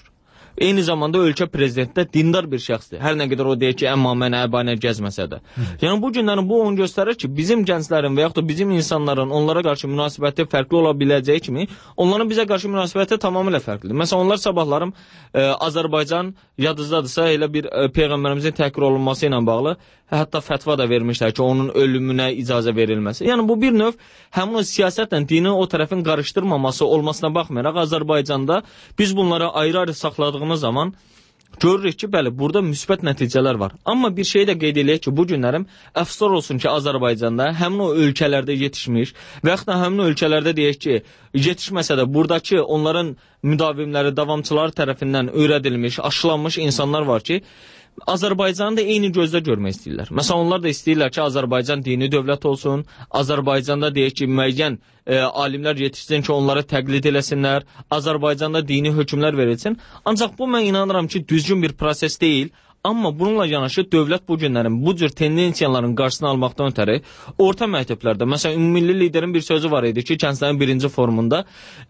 Eyni zamanda ölkə prezidenti də dindar bir şəxsdir. Hər nə qədər o deyir ki, əmmamənə, əbanə gəzməsə də. Yəni bu günlərin bu onu göstərir ki, bizim gənclərin və yaxud da bizim insanların onlara qarşı münasibəti fərqli ola biləcəyi kimi, onların bizə qarşı münasibəti tamamilə fərqlidir. Məsələn, onlar sabahlarım Azərbaycan yadınızdadırsa elə bir Peyğəmbərimizin təhqir olunması ilə bağlı hətta fətva da vermişlər ki, onun ölümünə icazə verilməsi. Yəni bu bir növ həmin o siyasətlə dini o tərəfin qarışdırmaması olmasına baxmayaraq Azərbaycanda biz bunları ayrı-ayrı saxladığımız zaman görürük ki, bəli, burada müsbət nəticələr var. Amma bir şey də qeyd eləyək ki, bu günlərim əfsuslar olsun ki, Azərbaycanda həmin o ölkələrdə yetişmiş və yaxud da həmin o ölkələrdə deyək ki, yetişməsə də buradakı onların müdavimləri, davamçıları tərəfindən öyrədilmiş, aşılanmış insanlar var ki, Azərbaycanı da eyni gözlə görmək istəyirlər. Məsələn, onlar da istəyirlər ki, Azərbaycan dini dövlət olsun, Azərbaycanda deyək ki, müəyyən alimlər yetişsin ki, onları təqlid eləsinlər, Azərbaycanda dini hökmlər verilsin. Ancaq bu, mən inanıram ki, düzgün bir proses deyil. Amma bununla yanaşı dövlət bu günlərin bu cür tendensiyaların qarşısını almaqdan ötəri orta məktəblərdə, məsələn, ümummilli liderin bir sözü var idi ki, Gənclərin birinci forumunda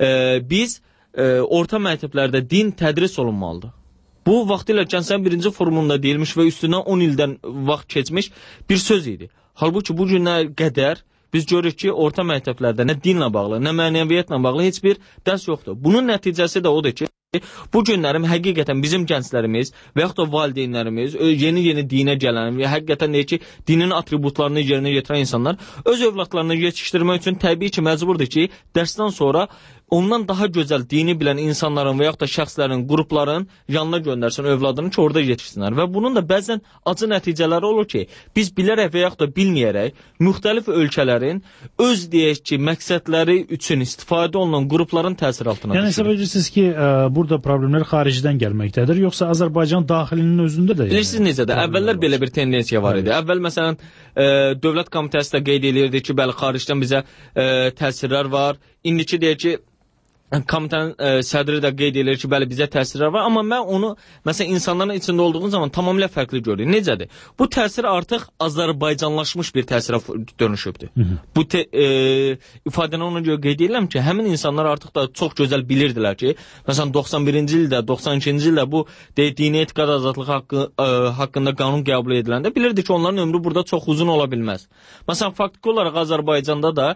biz orta məktəblərdə din tədris olunmalıdır. Bu, vaxtilə Gənclərin birinci forumunda deyilmiş və üstündən 10 ildən vaxt keçmiş bir söz idi. Halbuki bu günə qədər biz görürük ki, orta məktəblərdə nə dinlə bağlı, nə mənəviyyatla bağlı heç bir dərs yoxdur. Bunun nəticəsi də odur ki, bu günlərim həqiqətən bizim gənclərimiz və yaxud da valideynlərimiz, yeni dinə gələn və həqiqətən deyir ki, dinin atributlarını yerinə yetirən insanlar öz övladlarını yetişdirmək üçün təbii ki, məcburdur ki, dərsdən sonra ondan daha gözəl dini bilən insanların və yaxud da şəxslərin, qrupların yanına göndərsin övladını ki, orada yetişsinlər. Və bunun da bəzən acı nəticələri olur ki, biz bilərək və yaxud da bilməyərək müxtəlif ölkələrin öz deyək ki, məqsədləri üçün istifadə olunan qrupların təsir altına düşür. Yəni hesab edirsiniz ki, burada problemlər xaricdən gəlməkdədir, yoxsa Azərbaycan daxilinin özündə də? Bilirsiniz necədir? Əvvəllər belə bir tendensiya var idi. Əvvəl məsələn, Dövlət Komitəsi də qeyd edirdi ki, bəli, xaricdən bizə təsirlər var. İndiki deyək ki, komitənin sədri də qeyd edir ki, bəli, bizə təsirlər var. Amma mən onu, məsələn, insanların içində olduğum zaman tamamilə fərqli görürüm. Necədir? Bu təsir artıq Azərbaycanlaşmış bir təsirə dönüşübdür. Bu ifadəni ona görə qeyd edirəm ki, həmin insanlar artıq da çox gözəl bilirdilər ki, məsələn, 91-ci ildə, 92-ci ildə bu dini etiqad azadlığı haqqında qanun qəbul ediləndə bilirdi ki, onların ömrü burada çox uzun ola bilməz. Məsələn, faktiki olaraq Azərbaycanda da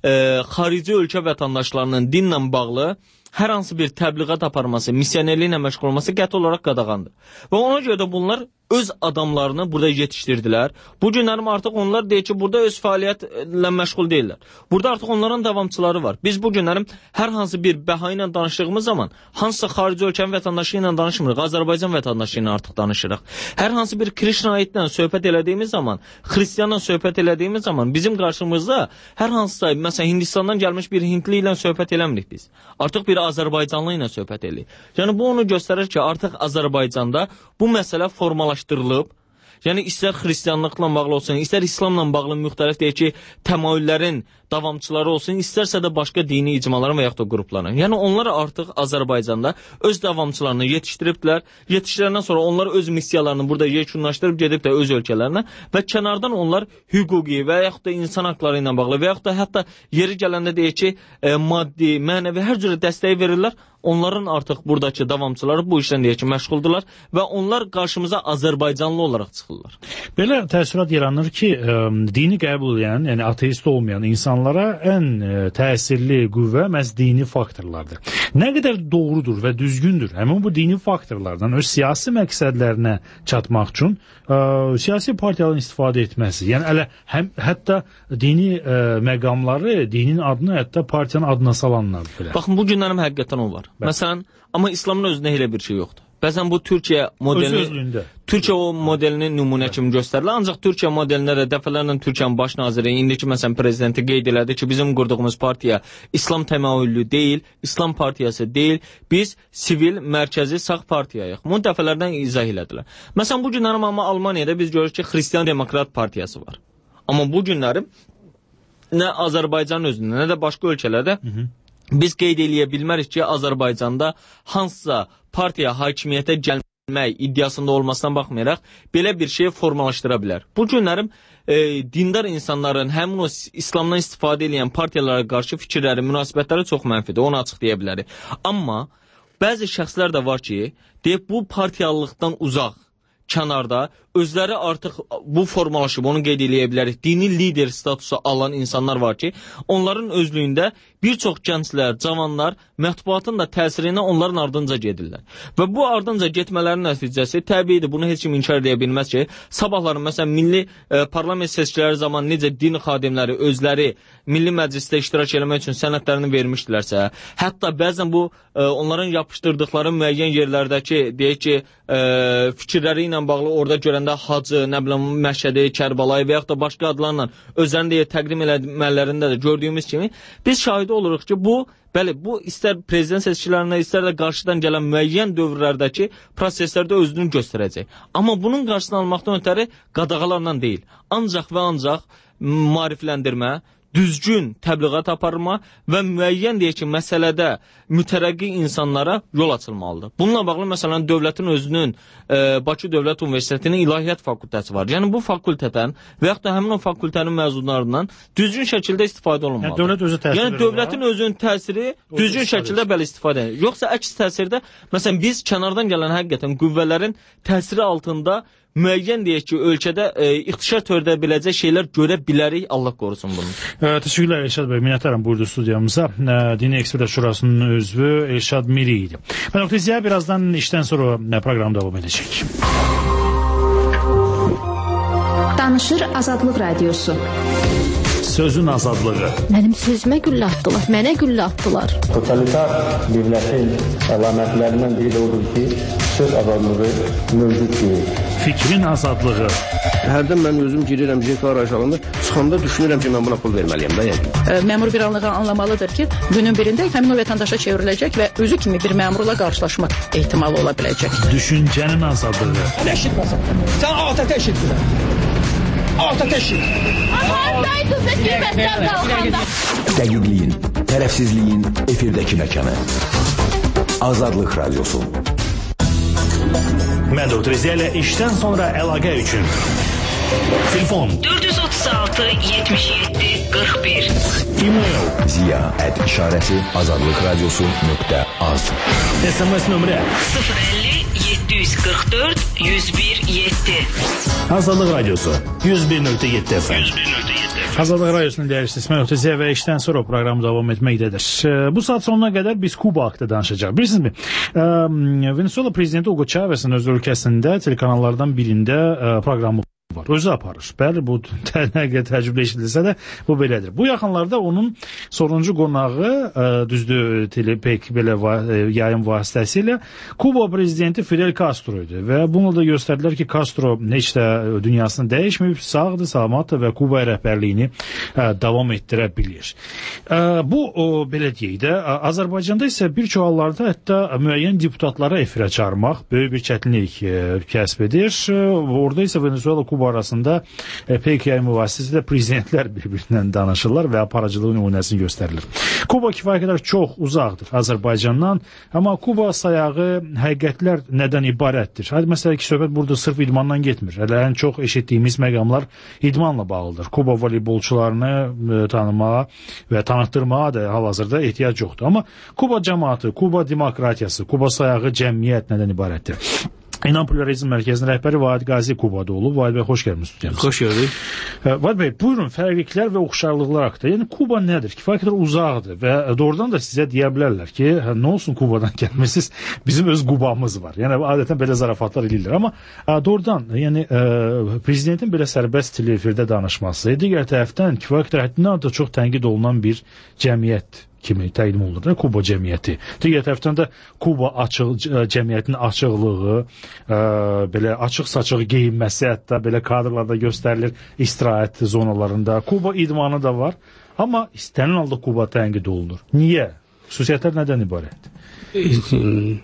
xarici ölkə vətəndaşlarının dinlə bağlı hər hansı bir təbliğat aparması, missionerliklə məşğul olması qəti olaraq qadağandır. Və ona görə də bunlar öz adamlarını burada yetişdirdilər. Bu günlərim artıq onlar deyir ki, burada öz fəaliyyətlə məşğul deyirlər. Burada artıq onların davamçıları var. Biz bu günlərim hər hansı bir bəha ilə danışdığımız zaman hansısa xarici ölkənin vətəndaşı ilə danışmırıq, Azərbaycan vətəndaşı ilə artıq danışırıq. Hər hansı bir Krişnaitlə söhbət elədiyimiz zaman, xristianla söhbət elədiyimiz zaman bizim qarşımızda hər hansısa, məsələn, Hindistandan gəlmiş bir Hintli ilə söhbət eləmirik biz. Artıq bir Azərbaycanlı ilə söhbət eləyirik. Yəni bu onu göstərir ki, artıq Azərbaycanda bu məsələ formalaşdırılıb. Yəni istər xristianlıqla bağlı olsun, istər İslamla bağlı müxtəlif deyək ki, təmayüllərin davamçıları olsun, istərsə də başqa dini icmaların və yaxud da qrupların. Yəni onlar artıq Azərbaycanda öz davamçılarını yetişdiribdilər. Yetişdirəndən sonra onlar öz missiyalarını burada yekunlaşdırıb gedib də öz ölkələrinə və kənardan onlar hüquqi və yaxud da insan haqları ilə bağlı və yaxud da hətta yeri gələndə deyək ki, maddi, mənəvi hər cürə dəstəyi verirlər. Onların artıq buradakı davamçıları bu işlə deyək ki, məşğuldurlar və onlar qarşımıza Azərbaycanlı olaraq çıxırlar. Belə təəssürat yaranır ki, dini qəbul edən, yəni ateist olmayan insanlara ən təsirli qüvvə məhz dini faktorlardır. Nə qədər doğrudur və düzgündür həmin bu dini faktorlardan öz siyasi məqsədlərinə çatmaq üçün siyasi partiyaların istifadə etməsi. Yəni hətta dini məqamları, dinin adını hətta partiyanın adına salanlar. Baxın, bu günlərim həqiqətən o var. Məsələn, amma İslamın özündə elə bir şey yoxdur. Bəzən bu Türkiyə modeli, Türkiyə o modelini nümunə kimi göstərilir. Ancaq Türkiyə modelində də dəfələrlə Türkiyənin baş naziri, indiki məsələn prezidenti qeyd elədi ki, bizim qurduğumuz partiya İslam təmayüllü deyil, İslam partiyası deyil, biz sivil, mərkəzi, sağ partiyayıq. Bunu dəfələrdən izah elədilər. Məsələn, bu günlərim amma Almaniyada biz görürük ki, Xristian Demokrat partiyası var. Amma bu günlərim nə Azərbaycan özündə, nə də başqa ölkələrdə biz qeyd eləyə bilmərik ki, Azərbaycanda hansısa partiya hakimiyyətə gəlmək iddiasında olmasına baxmayaraq belə bir şey formalaşdıra bilər. Bu günlərim dindar insanların həmin o İslamdan istifadə edən partiyalara qarşı fikirləri, münasibətləri çox mənfidir, onu açıq deyə bilərik. Amma bəzi şəxslər də var ki, deyib bu partiyalılıqdan uzaq, kənarda, özləri artıq bu formalaşıb, onu qeyd eləyə bilərik, dini lider statusu alan insanlar var ki, onların özlüyündə bir çox gənclər, cavanlar mətbuatın da təsiri ilə onların ardınca gedirlər. Və bu ardınca getmələrin nəticəsi təbiidir, bunu heç kim inkar edə bilməz ki, sabahları, məsələn, milli parlament seçkiləri zaman necə din xadimləri özləri Milli Məclisdə iştirak eləmək üçün sənədlərini vermişdilərsə, hətta bəzən bu onların yapışdırdıqları müəyyən yerlərdəki, deyək ki, fikirləri ilə bağlı orada görəndə Hacı, nə bilim, Məşədi, Kərbalayı və yaxud da başqa adlarla özlərində təqdim eləmələrində də gördüyümüz kimi, biz şahidi oluruq ki, bəli, bu istər prezident seçkilərində, istər də qarşıdan gələn müəyyən dövrlərdəki proseslərdə özünü göstərəcək. Amma bunun qarşısını almaqdan ötəri qadağalarla deyil. Ancaq və ancaq maarifləndirmə, düzgün təbliğat aparma və müəyyən deyək ki, məsələdə mütərəqqi insanlara yol açılmalıdır. Bununla bağlı, məsələn, dövlətin özünün Bakı Dövlət Universitetinin İlahiyyat Fakültəsi var. Yəni, bu fakültədən və yaxud da həmin o fakültənin məzunlarından düzgün şəkildə istifadə olunmalıdır. Yəni, dövlət özü təsir yəni, dövlətin özünün təsiri düzgün şəkildə bəli istifadə edir. Yoxsa əks təsirdə, məsələn, biz kənardan gələn həqiqətən qüvvələrin təsiri altında müəyyən deyək ki, ölkədə ixtişar törədə biləcək şeylər görə bilərik, Allah qorusun bunu. Təşəkkürlər Elşad bəy, minnətdaram buyurdu studiyamıza. Dini Ekspertlər Şurasının üzvü Elşad Miri idi. Mən Oktay Ziya, birazdan işdən sonra proqram davam edəcək. Danışır Azadlıq Radiosu. Sözün azadlığı. Mənim sözümə güllə atdılar, mənə güllə atdılar. Totalitar dövlətin əlamətlərindən biri də odur ki, söz azadlığı mövcud deyil. Fikrin azadlığı. Hərdən mən özüm girirəm JK arayışlarında, çıxanda düşünürəm ki, mən buna pul verməliyəm də. Yəni. Məmur bir anlığa anlamalıdır ki, günün birində həmin o vətəndaşa çevriləcək və özü kimi bir məmurla qarşılaşmaq ehtimalı ola biləcək. Düşüncənin azadlığı. Eşitməsən. Sən ATƏT eşitmirəm. ATƏT eşit. Haradaydın da qiymətdən qalxanda. Dəqiqliyin, tərəfsizliyin efirdəki məkanı. Azadlıq Radiosu. Mən Doktor Ziya ilə işdən sonra əlaqə üçün. Telefon 436 77 41. E-mail ziya@işarəsi azadlıqradiosu.az. SMS nömrə 050 744 101 7. Azadlıq Radiosu 101.7 FM. Azadlıq Radiosu'nun dəyərli istismar Ziya və işdən sonra proqramı davam etməkdədir. Bu saat sonuna qədər biz Kuba haqqında danışacağıq. Bilirsinizmi? Venezuela prezidenti Hugo Chávez'in öz ölkəsində telekanallardan birində proqramı var. Özü aparır. Bəli, bu təcrübə eşidilsə də bu belədir. Bu yaxınlarda onun sonuncu qonağı düzdür telepek belə yayım vasitəsilə Kuba prezidenti Fidel Castro idi və bunu da göstərdilər ki, Castro heç də dünyasını dəyişməyib, sağdır, salamatdır və Kuba rəhbərliyini davam etdirə bilir. Bu belə deyək də, Azərbaycanda isə bir çox hallarda hətta müəyyən deputatlara efirə çağırmaq böyük bir çətinlik kəsb edir. Orada isə Venezuela Kuba arasında pek yayımı vasitəsilə prezidentlər bir-birindən danışırlar və aparıcılığın nümunəsini göstərilir. Kuba kifayət qədər çox uzaqdır Azərbaycandan, amma Kuba sayağı həqiqətlər nədən ibarətdir? Hadi məsələ ki, söhbət burada sırf idmandan getmir. Hələ ən çox eşitdiyimiz məqamlar idmanla bağlıdır. Kuba voleybolçularını tanımağa və tanıtdırmağa da hal-hazırda ehtiyac yoxdur. Amma Kuba cəmaatı, Kuba demokratiyası, Kuba sayağı cəmiyyət nədən ibarətdir? İnan Pluralizm Mərkəzinin rəhbəri Vahid Qazi Kubada olub. Vahid bəy, xoş gəlmişsiniz studiyamıza. Xoş gördük. Vahid bəy, buyurun, fərqliklər və oxşarlıqlar haqqında. Yəni Kuba nədir? Kifayət qədər uzaqdır və doğrudan da sizə deyə bilərlər ki, nə olsun Kubadan gəlmisiniz, bizim öz Kubamız var. Yəni adətən belə zarafatlar edirlər. Amma doğrudan, yəni prezidentin belə sərbəst efirdə danışması, digər tərəfdən kifayət qədər həddindən da çox tənqid olunan bir cəmiyyət kimi təqdim olunur, Kuba cəmiyyəti. Digər tərəfdən də Kuba cəmiyyətinin açıqlığı, belə açıq-saçıq geyinməsi, hətta belə kadrlarda göstərilir istirahət zonalarında. Kuba idmanı da var, amma istənilən halda Kuba tənqid olunur. Niyə? Xüsusiyyətlər nədən ibarətdir?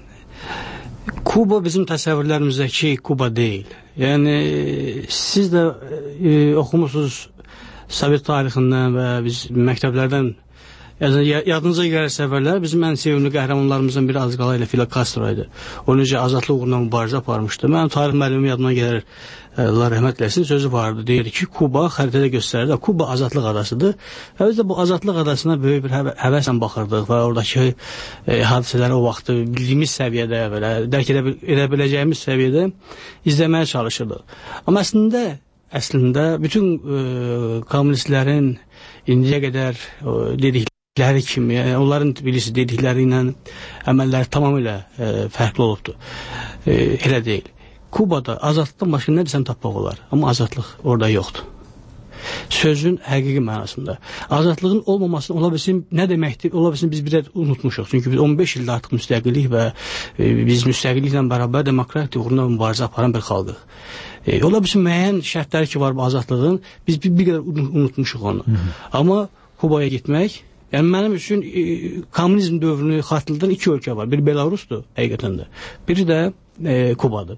Kuba bizim təsəvvürlərimizdəki Kuba deyil. Yəni, siz də oxumusunuz Sovet tarixindən və biz məktəblərdən Yəni yadınıza gələr səfərlər bizim ən sevimli qəhrəmanlarımızdan biri az qala ilə Fidel Castro idi. O necə azadlıq uğruna mübarizə aparmışdı. Mənim tarix müəllimim yadımdan gəlir. Allah rəhmət eləsin, sözü vardı. Deyir ki, Kuba xəritədə göstərir. Kuba azadlıq adasıdır. Və biz də bu azadlıq adasına böyük bir həvəslə baxırdıq və oradakı hadisələri o vaxtı bildiyimiz səviyyədə belə dərk edə biləcəyimiz səviyyədə izləməyə çalışırdıq. Amma əslində bütün kommunistlərin indiyə qədər dedikləri kimi, yəni onların bilirsiniz dedikləri ilə əməlləri tamamilə fərqli olubdur. Elə deyil. Kubada azadlıqdan başqa nə desən tapmaq olar, amma azadlıq orada yoxdur. Sözün həqiqi mənasında. Azadlığın olmaması ola bilsin nə deməkdir? Ola bilsin biz bir də unutmuşuq. Çünki biz 15 ildə artıq müstəqillik və biz müstəqilliklə bərabər demokratik uğruna mübarizə aparan bir xalqıq. Ola bilsin müəyyən şərtləri ki var bu azadlığın, biz bir qədər unutmuşuq onu. Amma Kubaya getmək, yəni mənim üçün kommunizm dövrünü xatırladan iki ölkə var. Biri Belarusdur həqiqətən də. Biri də Kubadır.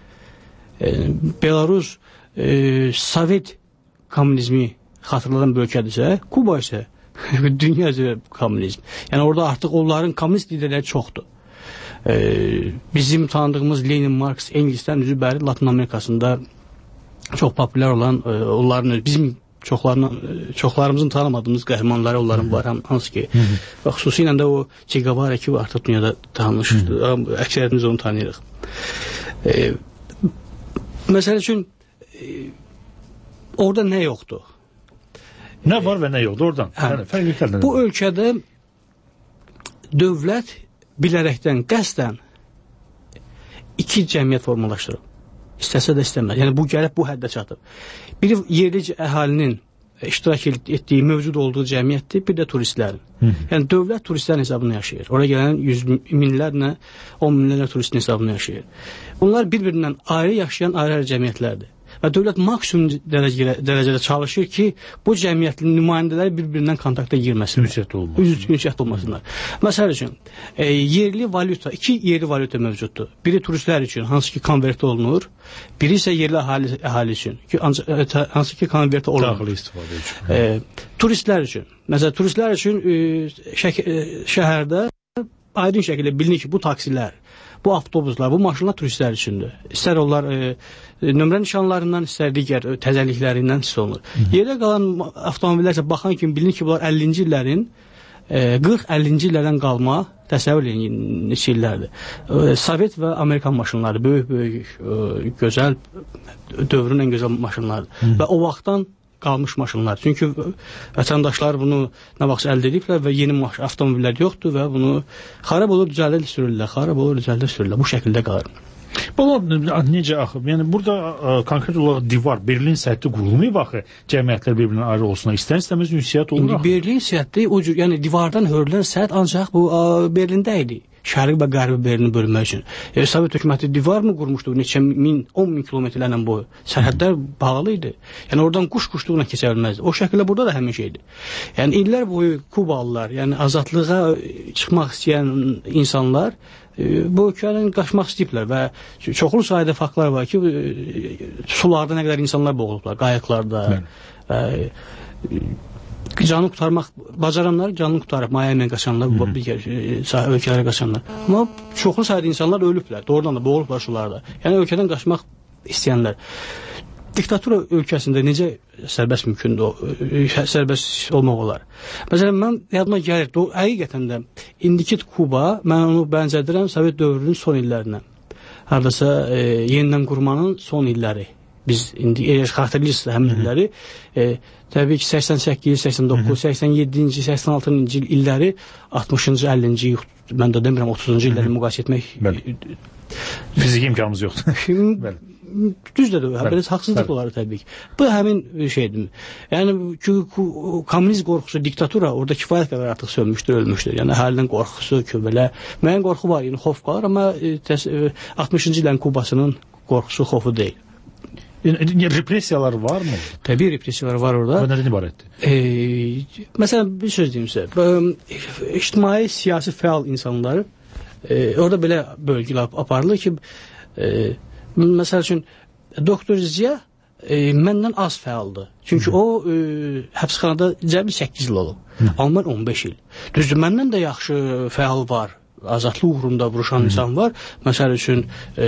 Belarus Sovet kommunizmi xatırladan bir ölkədirsə, Kuba isə dünya üzrə kommunizm. Yəni orada artıq onların kommunist liderləri çoxdur. Bizim tanıdığımız Lenin, Marx, Engelsdən üzü bəri Latin Amerikasında çox populyar olan onların bizim çoxlarımızın tanımadığımız qəhrəmanları onların var, hansı ki xüsusilə də o Che Guevara ki artıq dünyada tanınmışdır. Əksəriyyətimiz onu tanıyırıq. Məsəl üçün orada nə yoxdur? Nə var və nə yoxdur oradan? Bu ölkədə dövlət bilərəkdən, qəsdən iki cəmiyyət formalaşdırıb. İstəsə də istəməz. Yəni bu gəlib bu həddə çatıb. Biri yerli əhalinin iştirak etdiyi, mövcud olduğu cəmiyyətdir, bir də turistlərin. Yəni dövlət turistlərin hesabını yaşayır. Oraya gələn yüz minlərlə, 10 minlərlə turistin hesabını yaşayır. Bunlar bir-birindən ayrı yaşayan ayrı cəmiyyətlərdir. Və dövlət maksimum dərəcədə çalışır ki, bu cəmiyyətin nümayəndələri bir-birindən kontakta girməsin. Ünsiyyət olmasınlar. Məsəl üçün, yerli valyuta, iki yerli valyuta mövcuddur. Biri turistlər üçün, hansı ki konvert olunur, biri isə yerli əhali üçün, hansı ki konvert olunur. Turistlər üçün. Məsələn, turistlər üçün şəhərdə aydın şəkildə bilinir ki, bu taksilər, bu avtobuslar, bu maşınlar turistlər üçündür. İstər onlar nömrə nişanlarından, istər digər təzəliklərindən hiss olunur. Yerdə qalan avtomobillər isə baxan kimi bilinir ki, bunlar 50-ci illərin 40-50-ci illərdən qalma təsəvvür edin neçə illərdir. Sovet və Amerikan maşınları, böyük, gözəl, dövrün ən gözəl maşınlardır. Və o vaxtdan qalmış maşınlar. Çünki vətəndaşlar bunu nə vaxt əldə ediblər və yeni avtomobillər yoxdur və bunu xarab olur, düzəldə sürürlər. Bu şəkildə qalır. Necə axı? Yəni burada konkret olaraq divar, Berlin səddi qurulmayıb axı, cəmiyyətlər bir-birindən ayrı olsun. İstər-istəməz ünsiyyət olur. Berlin səddi, yəni divardan hörülən sədd ancaq bu Berlində idi. Şərq və qərbi Berlini bölmək üçün. Sovet hökuməti divar mı qurmuşdu? Neçə 10 min kilometrlərlə boyu. Sərhədlər bağlı idi. Yəni oradan quş-quşluğuna keçə bilməzdi. O şəkildə burada da həmin şeydir. Yəni illər boyu Kubalılar, yəni azadlığa çıxmaq istəyən insanlar bu ölkədən qaçmaq istəyiblər və çoxlu sayda faktlar var ki, sularda nə qədər insanlar boğulublar, qayıqlarda canını qurtarmaq bacaranlar canını qurtarıb, Miami'yə qaçanlar, digər ölkələrə qaçanlar. Amma çoxlu sayda insanlar ölüblər, doğrudan da boğulublar sularda. Yəni ölkədən qaçmaq istəyənlər. Diktatura ölkəsində necə sərbəst mümkündür, sərbəst olmaq olar? Məsələn, mən yadıma gəlir, həqiqətən də indiki Kuba, mən onu bənzədirəm Sovet dövrünün son illərinə. Haradasa yenidən qurmanın son illəri. Biz indi xatırlayırsınız həmin illəri. Təbii ki 88, 89, 87-ci, 86-cı illəri 60-cı, 50-ci, mən də demirəm 30-cu illəri müqayisə etmək fiziki imkanımız yoxdur. Düzdür, belə haqsızlıq olar təbii ki. Bu həmin şeydir. Yəni ki kommunizm qorxusu, diktatura orada kifayət qədər artıq sönmüşdür, ölmüşdür. Yəni əhalinin qorxusu ki, belə müəyyən qorxu var, yəni xof qalır, amma 60-cı illərin Kubasının qorxusu, xofu deyil. Repressiyalar var mı? Təbii repressiyalar var orada. Bu nədən ibarətdir? Məsələn, bir söz deyim sizə. İctimai, siyasi fəal insanlar orada belə bölgələr aparılır ki, məsəl üçün, Doktor Ziya məndən az fəaldır. Çünki o həbsxanada cəmi 8 il olub. Amma 15 il. Düzdür, məndən də yaxşı fəal var. Azadlıq uğrunda vuruşan insan var. Məsəl üçün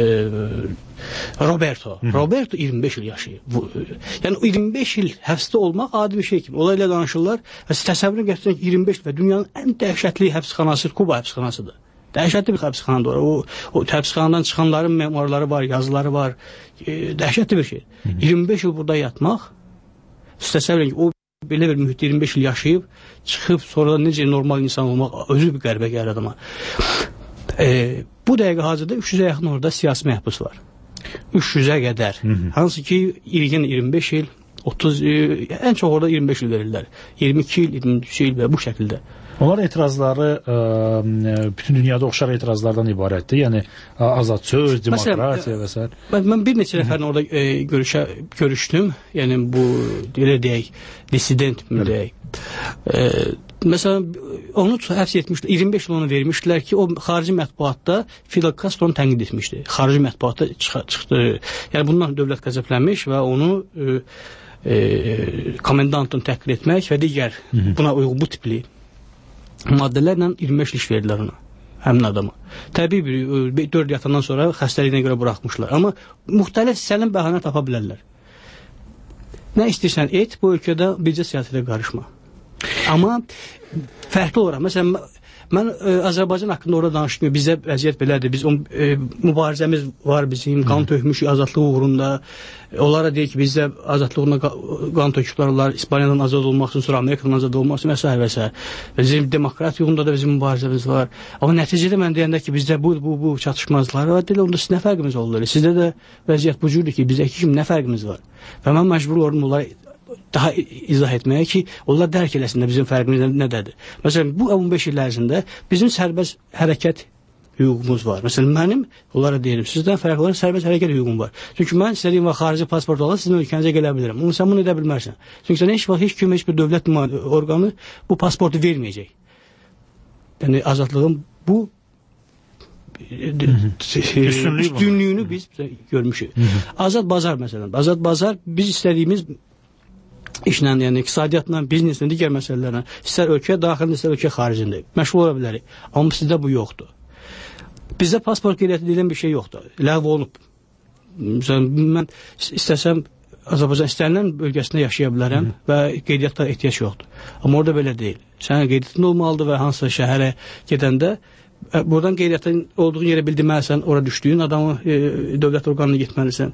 Roberto 25 il yaşayıb. Yəni 25 il həbsdə olmaq adi bir şey kimi. Onlar ilə danışırlar. Təsəvvürün gətirək 25 il və dünyanın ən dəhşətli həbsxanası Kuba həbsxanasıdır. Dəhşətli bir həbsxanadır. O həbsxanadan çıxanların memoarları var, yazıları var. Dəhşətli bir şey. 25 il burada yatmaq, təsəvvürün ki, o belə bir mühitdə 25 il yaşayıb, çıxıb sonra necə normal insan olmaq özü bir qəribə gəlir adama. Bu dəqiqə hazırda 300-ə yaxın orada siyasi məhbus var. 300-ə qədər. Hansı ki, yenə 25 il, 30, ən çox orada 25 il verirlər. 22 il, 23 il və bu şəkildə. Onlar etirazları bütün dünyada oxşar etirazlardan ibarətdir. Yəni azad söz, demokratiya və s. Mən bir neçə nəfərlə orada görüşdüm. Yəni bu elə deyək, dissident mi deyək. Məsələn, onu həbs etmişlər, 25 il onu vermişdilər ki, o xarici mətbuatda Fidel Castro'nu tənqid etmişdi. Xarici mətbuatda çıxdı. Yəni bundan dövlət qəzəblənmiş və onu komendantını təhqir etmək və digər buna uyğun bu tipli maddələrlə 25 iş verirlər ona, həmin adama. Təbii bir 4 yatandan sonra xəstəliyinə görə buraxmışlar. Amma müxtəlif səlin bəhanə tapa bilərlər. Nə istəyirsən et, bu ölkədə bircə siyasətə qarışma. Amma fərqli olaraq, məsələn, mən Azərbaycan haqqında orada danışdım, bizdə vəziyyət belədir, biz mübarizəmiz var bizim, qan tökmüşük azadlıq uğrunda, onlara deyir ki, bizdə azadlıq uğrunda qan töküklərlər, İspaniyadan azad olmaq üçün, sonra Amerikadan azad olmaq üçün və s. Bizim demokratiya uğrunda da bizim mübarizəmiz var. Amma nəticədə mən deyəndə ki, bizdə bu çatışmazlar var, onda sizdə nə fərqimiz olur? Sizdə də vəziyyət bu cürdür ki, bizdə iki kimi nə fərqimiz var? Və mən məcbur oldum onlara daha izah etməyə ki, onlar dərk eləsin bizim fərqimiz nədədir. Məsələn, bu 15 il ərzində bizim sərbəst hərəkət hüququmuz var. Məsələn, mənim, onlara deyirəm, sizdən fərqli olaraq sərbəst hərəkət hüququm var. Çünki mən istədiyim və xarici pasport olaraq sizin ölkənizə gələ bilirəm. Onu sən bunu edə bilmərsən. Çünki sən heç kim, heç bir dövlət orqanı bu pasportu verməyəcək. Yəni, azadlığın bu üstünlüyünü biz görmüşük. Azad bazar, məsələn. Azad bazar biz istədiyimiz işlə, yəni iqtisadiyyatla, bizneslə, digər məsələlərlə, istər ölkə daxilində, istər ölkə xaricində məşğul ola bilərik. Amma sizdə bu yoxdur. Bizdə pasport qeydiyyatı deyilən bir şey yoxdur. Ləğv olunub. Mən istəsəm Azərbaycan istənilən bölgəsində yaşaya bilərəm və qeydiyyatda ehtiyac yoxdur. Amma orada belə deyil. Sənin qeydiyyatın olmalıdır və hansısa şəhərə gedəndə buradan qeydiyyatın olduğun yerə bildirməlisən, ora düşdüyün adamı dövlət orqanına getməlisən.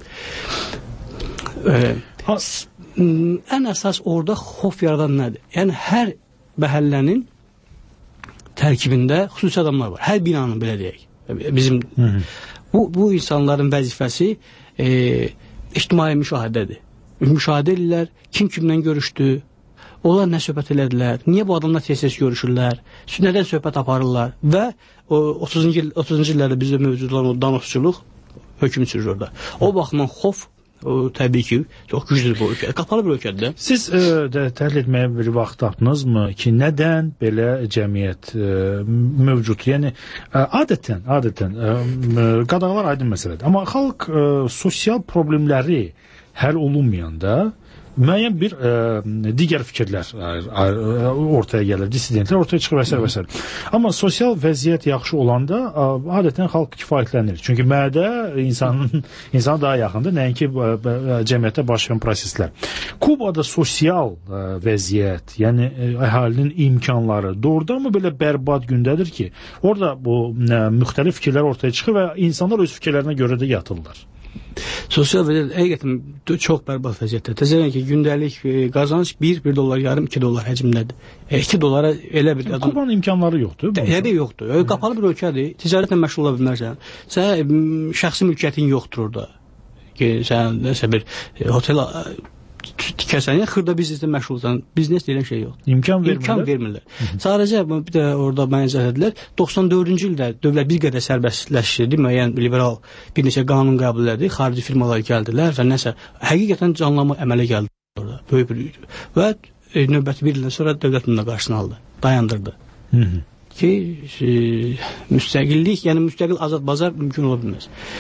Ən əsas orada xof yaradan nədir? Yəni, hər məhəllənin tərkibində xüsusi adamlar var. Hər binanın, belə deyək. Bizim bu insanların vəzifəsi ictimai müşahidədir. Müşahidə edirlər, kim kimlə görüşdü, onlar nə söhbət elədilər, niyə bu adamlar tez-tez görüşürlər, nədən söhbət aparırlar və 30-cu illərdə bizdə mövcud olan danosçuluq hökm sürür orada. O baxımdan xof təbii ki, çox güclüdür bu ölkə. Qapalı bir ölkədir. Siz təhlil etməyə bir vaxt tapdınızmı ki, nədən belə cəmiyyət mövcud? Yəni, adətən, qadağalar aydın məsələdir. Amma xalq sosial problemləri həll olunmayanda müəyyən bir digər fikirlər ortaya gəlir, dissidentlər ortaya çıxır və s. Amma sosial vəziyyət yaxşı olanda adətən xalq kifayətlənir. Çünki mədə insana daha yaxındır, nəinki cəmiyyətdə baş verən proseslər. Kubada sosial vəziyyət, yəni əhalinin imkanları doğrudanmı belə bərbad gündədir ki, orada bu müxtəlif fikirlər ortaya çıxır və insanlar öz fikirlərinə görə də yatırlar. Sosial vəziyyət həqiqətən çox bərbad vəziyyətdir. Təzələn ki, gündəlik qazanc $1 yarım, $2 həcmindədir. $2 elə bir adam... Kubanın imkanları yoxdur. Təbii yoxdur. Qapalı bir ölkədir. Ticarətlə məşğul ola bilmərsən. Sən şəxsi mülkiyyətin yoxdur orada. Sən nəsə bir hotel tikərsən, yəni xırda bizneslə məşğulsan, biznes deyilən şey yoxdur. İmkan vermirlər. Sadəcə bir də orada mənə izah edilər, 94-cü ildə dövlət bir qədər sərbəstləşdirdi, müəyyən liberal bir neçə qanun qəbul elədi, xarici firmalar gəldilər və nəsə həqiqətən canlanma əmələ gəldi orada. Böyük bir və növbəti bir ildən sonra dövlət bununla qarşısını aldı, dayandırdı. Ki müstəqillik, yəni müstəqil azad bazar mümkün ola bilməz.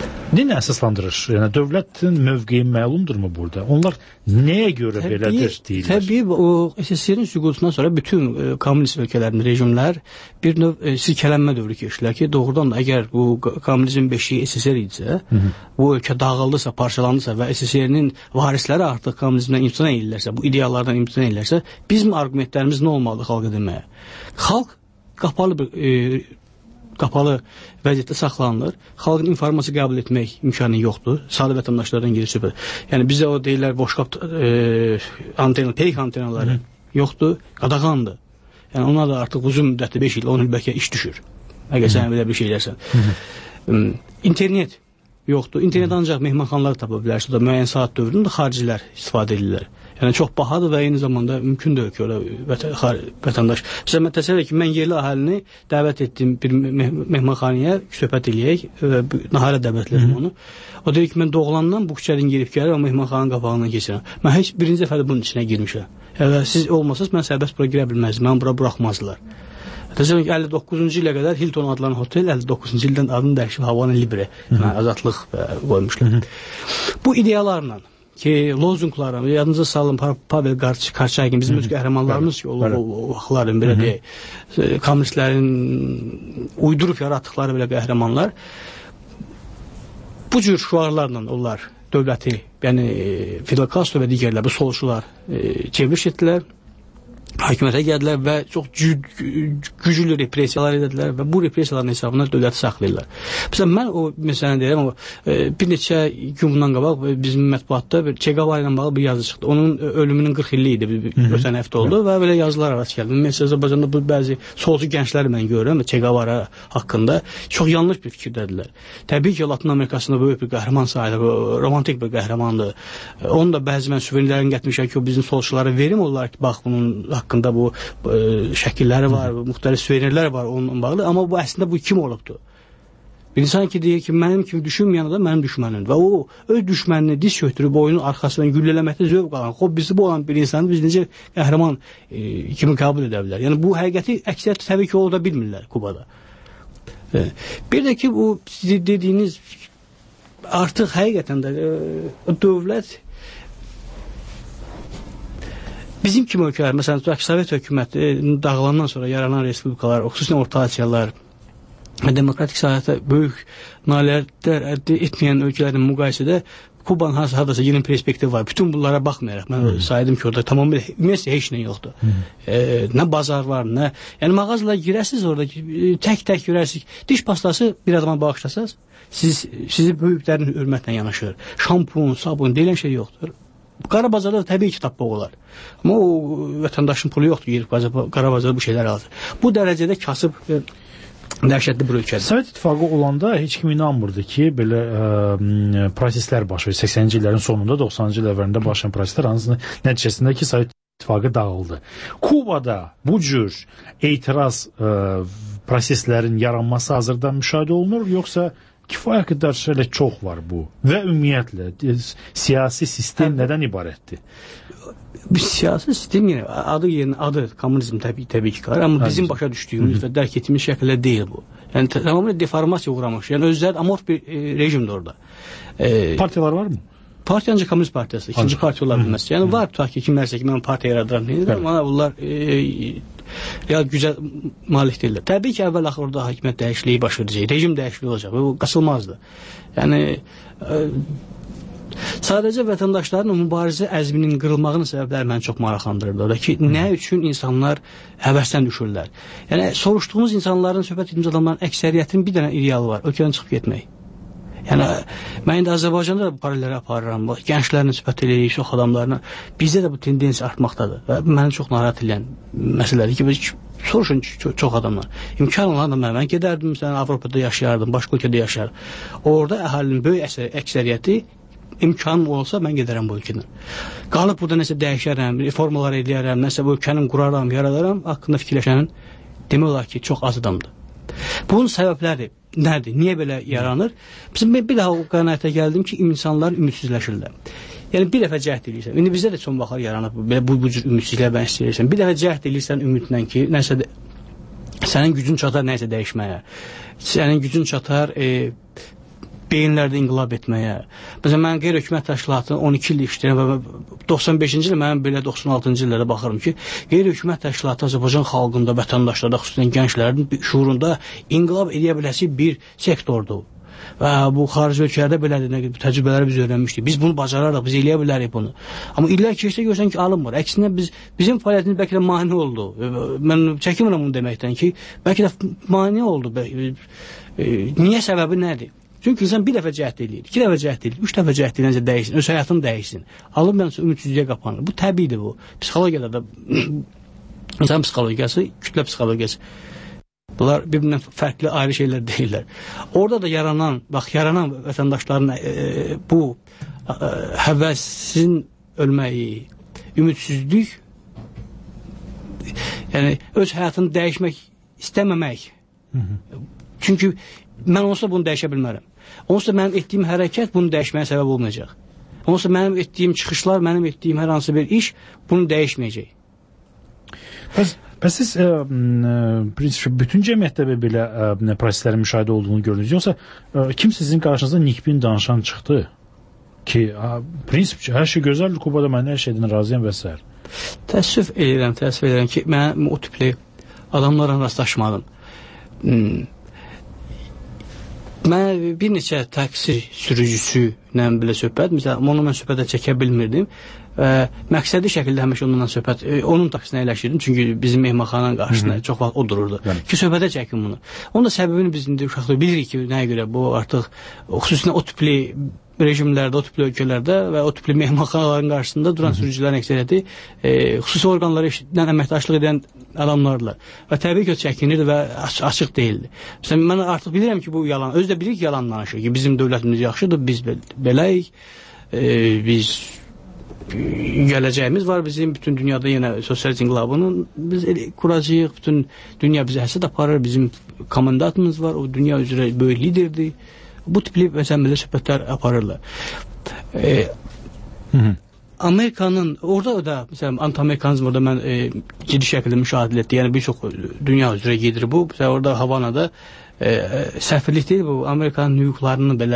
Nə əsaslandırır? Yəni dövlətin mövqeyi məlumdurmu burada? Onlar nəyə görə belədir deyirlər? Təbii o SSR-in süqutundan sonra bütün kommunist ölkələrin rejimlər bir növ silkələnmə dövrü keçdilər ki, doğrudan da əgər bu kommunizm beşiyi SSR idisə, bu ölkə dağıldısa, parçalandısa və SSR-nin varisləri artıq kommunizmdən imtina edirlərsə, bu ideallardan imtina edirlərsə, bizim argumentlərimiz nə olmalıdır xalqa deməyə? Xalq qapalı vəziyyətdə saxlanılır. Xalqın informasiya qəbul etmək imkanı yoxdur. Sadə vətəndaşlardan gedir söhbət. Yəni bizə o deyirlər boşqab peyk antenaları yoxdur, qadağandır. Yəni ona da artıq uzun müddətli 5 il, 10 il bəlkə iş düşür. Əgər sən belə bir şey elərsən. İnternet yoxdur. İnternet ancaq mehmanxanalar tapa bilərsə, müəyyən saat dövründə xaricilər istifadə edirlər. Yəni çox bahadır və eyni zamanda mümkün deyil ki, orada vətəndaş. Məsələn, mən təsəvvür ki, mən yerli əhalini dəvət etdim bir mehmanxanaya, söhbət eləyək və nahara dəvət etdim onu. O deyir ki, mən doğulandan bu küçədən girib gəlir, o mehmanxananın qabağından keçirəm. Mən heç birinci dəfədə bunun içinə girmişəm. Siz olmasanız, mən sərbəst bura girə bilməzdim, mən bura buraxmazdılar. Təsəvvür ki, 59-cu ilə qədər Hilton adlanan hotel 59-cu ildən adını dəyişib Havana Libre, azadlıq qoymuşlar. Bu idealarla ki, lozunglarla, yadınıza salın, Pavel Karçaykin, bizim öz qəhrəmanlarımız ki, o vaxtların belə deyək, kommunistlərin uydurub yaratdıqları belə qəhrəmanlar, bu cür şüarlarla onlar dövləti, yəni Fidel Castro və digərlər, bu solçular çevriş etdilər, hakimiyyətə gəldilər və çox güclü repressiyalar edildilər və bu repressiyaların hesabına dövləti saxlayırlar. Məsələn, mən o məsələni deyirəm, amma bir neçə gün bundan qabaq bizim mətbuatda Che Guevara ilə bağlı bir yazı çıxdı. Onun ölümünün 40 illiyi idi, ötən həftə oldu və belə yazılar rast gəldi. Mesela Azərbaycanda bu bəzi solcu gəncləri mən görürəm, Che Guevara haqqında çox yanlış bir fikirdədirlər. Təbii ki, Latin Amerikasında böyük bir qəhrəman sayılır, romantik bir qəhrəmandır. Onu da bəzi mən suvenirlərini gətirmişəm ki, o bizim solçulara verim olaraq bax bunun haqqında bu şəkilləri var, müxtəlif suvenirlər var onunla bağlı, amma bu əslində bu kim olubdur? Bir insan ki deyir ki, mənim kimi düşünməyən adam mənim düşmənimdir və o öz düşmənini diz çöktürüb oyunun arxasından güllələməkdə zövq alan, bizi bu olan bir insanı biz necə qəhrəman kimi qəbul edə bilər? Yəni bu həqiqəti əksəriyyət təbii ki, orada bilmirlər Kubada. Bir də ki, bu dediyiniz artıq həqiqətən də dövlət bizim kimi ölkələr, məsələn, Sovet hökuməti dağılandan sonra yaranan respublikalar, xüsusən Orta Asiyalar və demokratik sahədə böyük nailiyyətlər əldə etməyən ölkələrin müqayisədə Kubanın hardasa yeni perspektiv var. Bütün bunlara baxmayaraq, mən saydım ki, orada tamamilə ümumiyyətlə heç nə yoxdur. Nə bazar var, nə... Yəni, mağazalara girəsiniz orada, tək-tək görərsiniz. Diş pastası bir adama bağışlasaz, sizi böyüklərin hörmətlə yanaşır. Şampun, sabun, deyilən şey yoxdur. Qara bazarda təbii ki, tapmaq olar. Amma o vətəndaşın pulu yoxdur, girib qara bazarda bu şeylər alır. Bu dərəcədə kasıb dəhşətli bir ölkədir. Sovet İttifaqı olanda heç kim inanmırdı ki, belə proseslər baş verir. 80-ci illərin sonunda, 90-cı illərində başlayan proseslər hansının nəticəsində ki, Sovet İttifaqı dağıldı. Kubada bu cür etiraz proseslərin yaranması hazırda müşahidə olunur, yoxsa kifayət qədər şeylə çox var bu və ümumiyyətlə siyasi sistem nədən ibarətdir? Siyasi sistem adı kommunizm təbii ki var, amma bizim başa düşdüyümüz və dərk etdiyimiz şəkildə deyil bu. Yəni tamamilə deformasiya uğramış. Yəni özləri amorf bir rejimdir orada. Partiyalar varmı? Partiya ancaq Komünist Partiyası, ikinci partiya ola bilməz. Yəni var tutaq ki, kimlərsə ki, mən partiya yaradıram deyirəm, amma bunlar real gücə malik deyirlər. Təbii ki, əvvəl-axır orada hakimiyyət dəyişikliyi baş verəcək, rejim dəyişikliyi olacaq və bu qaçılmazdır. Yəni sadəcə vətəndaşların mübarizə əzminin qırılmağının səbəbləri məni çox maraqlandırırdı. Orada ki, nə üçün insanlar həvəsdən düşürlər? Yəni soruşduğumuz insanların, söhbət etdiyimiz adamların əksəriyyətinin bir dənə idealı var, ölkədən çıxıb getmək. Yəni, mən indi Azərbaycanda da bu paralelləri aparıram, gənclərlə söhbət eləyirik, çox adamlarına. Bizdə də bu tendensiya artmaqdadır və məni çox narahat edən məsələdir ki, soruşun çox adamlar. İmkan olan da mən gedərdim, məsələn, Avropada yaşayardım, başqa ölkədə yaşayardım. Orada əhalinin böyük əksəriyyəti imkanım olsa mən gedərəm bu ölkədən. Qalıb burada nəsə dəyişərəm, reformalar edərəm, nəsə bu ölkənin quraram, yaradaram, haqqında fikirləşənin demək olar ki, çox az adamdır. Bunun səbəbləri nədir? Niyə belə yaranır? Bir daha o qənaətə gəldim ki, insanlar ümidsizləşirlər. Yəni, bir dəfə cəhd edirsən. İndi bizdə də son vaxtlar yaranıb, bu cür ümidsizlər ben istəyirsən. Bir dəfə cəhd edirsən ümidlə ki, nəsə sənin gücün çatar nəsə dəyişməyə. Sənin gücün çatar beyinlərdə inqilab etməyə. Məsələn, mən qeyri-hökumət təşkilatını 12 il işləyirəm və 95-ci il mənim belə 96-cı illərə baxıram ki, qeyri-hökumət təşkilatı Azərbaycan xalqında, vətəndaşlarda, xüsusən gənclərin şuurunda inqilab edə biləsi bir sektordur. Və bu xarici ölkələrdə belədir, təcrübələri biz öyrənmişdik. Biz bunu bacararıq, biz eləyə bilərik bunu. Amma illər keçsə görsən ki, alınmır. Əksinə bizim fəaliyyətimiz bəlkə də mane oldu. Mən çəkinmirəm bunu deməkdən ki, bəlkə də mane oldu. Niyə səbəbi nədir? Çünki insan bir dəfə cəhd eləyir, 2 dəfə cəhd eləyir, 3 dəfə cəhd eləyincə dəyişsin, öz həyatını dəyişsin. Alıb məncə ümidsizliyə qapanır. Bu təbiidir bu. Psixologiyada da insan psixologiyası, kütlə psixologiyası. Bunlar bir-birindən fərqli ayrı şeylər deyirlər. Orada da yaranan vətəndaşların bu həvəsin ölməyi, ümidsizlik, yəni öz həyatını dəyişmək istəməmək. Çünki mən onsuz da bunu dəyişə bilmərəm. Onsuz da mənim etdiyim hərəkət bunu dəyişməyə səbəb olmayacaq. Onsuz da mənim etdiyim çıxışlar, mənim etdiyim hər hansı bir iş bunu dəyişməyəcək. Bəs siz bütün cəmiyyətdə belə proseslərin müşahidə olduğunu görürsünüz, yoxsa kim sizin qarşınızda nikbin danışan çıxdı ki, prinsipcə, hər şey gözəldir, Kubada mən hər şeydən razıyam və s. Təəssüf edirəm ki, mən o tipli adamlarla rastlaşmadım. Mən bir neçə taksi sürücüsü ilə belə söhbət, məsələn, onu mən söhbətə çəkə bilmirdim. Məqsədi şəkildə həmişə onunla söhbət, onun taksinə əyləşirdim, çünki bizim mehmanxananın qarşısında çox vaxt o dururdu. Ki, söhbətə çəkin bunu. Onun da səbəbini biz indi uşaqlar bilirik ki, nəyə görə bu artıq, xüsusilə o tipli rejimlərdə, o tipli ölkələrdə və o tipli mehmanxanaların qarşısında duran sürücülərin əksəriyyəti xüsusi orqanlara əməkdaşlıq edən adamlardılar. Və təbii ki, çəkinir və açıq deyildi. Məsələn, mən artıq bilirəm ki, bu yalan, özü də bilir ki, yalan danışır ki, bizim dövlətimiz yaxşıdır, biz beləyik, biz gələcəyimiz var bizim, bütün dünyada yenə sosial inqilabını biz quracağıq, bütün dünya bizə həsəd aparır, bizim komandatımız var, o dünya üzrə böyük liderdir. Bu tipli məsələlər söhbətlər aparırlar. Amerikanın, orada da, məsələn, anti-amerikanizm orada mən ciddi şəkildə müşahidə etdim, yəni bir çox dünya üzrə gedir bu, məsələn, orada Havanada səfirlik deyil, bu Amerikanın hüquqlarının belə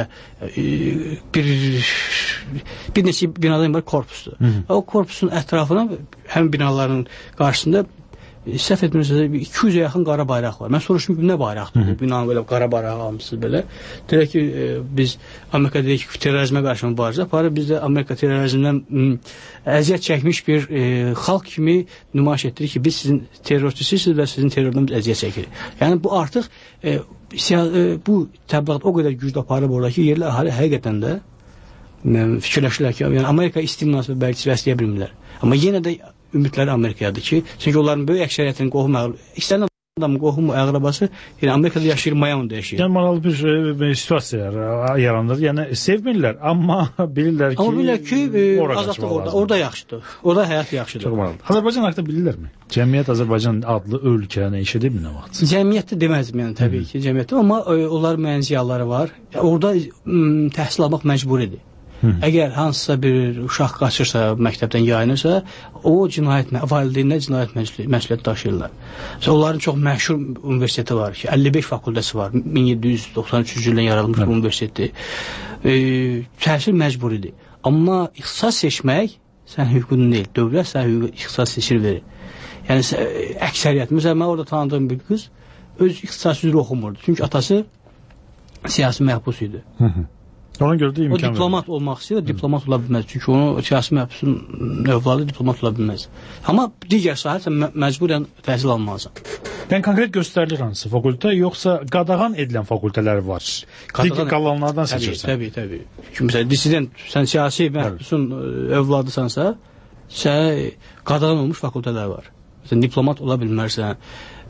bir neçə binadayım var, korpusdur. O korpusun ətrafına, həm binaların qarşısında səhv etmirəmsə 200-ə yaxın qara bayraq var. Mən soruşdum ki, nə bayraqdır bu? Binanın belə qara bayraq almışsınız belə. Deyək ki, biz Amerika deyək ki, terrorizmə qarşı mübarizə aparır. Biz də Amerika terrorizmdən əziyyət çəkmiş bir xalq kimi nümayiş etdirir ki, biz sizin terrorçisiniz və sizin terrordan biz əziyyət çəkirik. Yəni bu artıq bu təbliğat o qədər güclü aparıb orada ki, yerli əhali həqiqətən də fikirləşirlər ki, yəni Amerika istimnası və bəlkə vəsləyə bilmirlər. Amma yenə də ümidləri Amerikayadır ki, çünki onların böyük əksəriyyətinin qohumu, istənilən adamın qohumu, əqrabası, yəni Amerikada yaşayır, Miami'də yaşayır. Yəni, maraqlı bir situasiyalar yaranır. Yəni, sevmirlər, amma bilirlər ki, amma bilirlər ki, azadlıq orada yaxşıdır. Orada həyat yaxşıdır. Çox maraqlı. Azərbaycan haqqında bilirlərmi? Cəmiyyət Azərbaycan adlı ölkə nə iş edib nə vaxt? Cəmiyyətdə deməzdim, yəni, təbii ki, cəmiyyətdə, amma onların müəyyən ziyaları var. Orada təhsil almaq məcburidir. Əgər hansısa bir uşaq qaçırsa, məktəbdən yayınırsa, o valideynlər cinayət məsuliyyəti daşıyırlar. Onların çox məşhur universiteti var ki, 55 fakültəsi var, 1793-cü ildən yaradılmış bu universiteti. Təhsil məcburidir. Amma ixtisas seçmək sən hüququn deyil, dövlət sən ixtisas seçir verir. Yəni, əksəriyyət, məsələn, mən orada tanıdığım bir qız öz ixtisası üzrə oxumurdu. Çünki atası siyasi məhbus idi. Ona görə də imkan verir. O diplomat olmaq istəyir, diplomat ola bilməz. Çünki onu siyasi məhbusun övladı diplomat ola bilməz. Amma digər sahə sən məcburən təhsil almalısan. Yəni konkret göstərilir hansı fakültə, yoxsa qadağan edilən fakültələr var? Digər qalanlardan seçirsən. Təbii. Çünki məsələn, dissident, sən siyasi məhbusun övladısansa, sən qadağan olmuş fakültələr var. Məsələn, diplomat ola bilmərsən,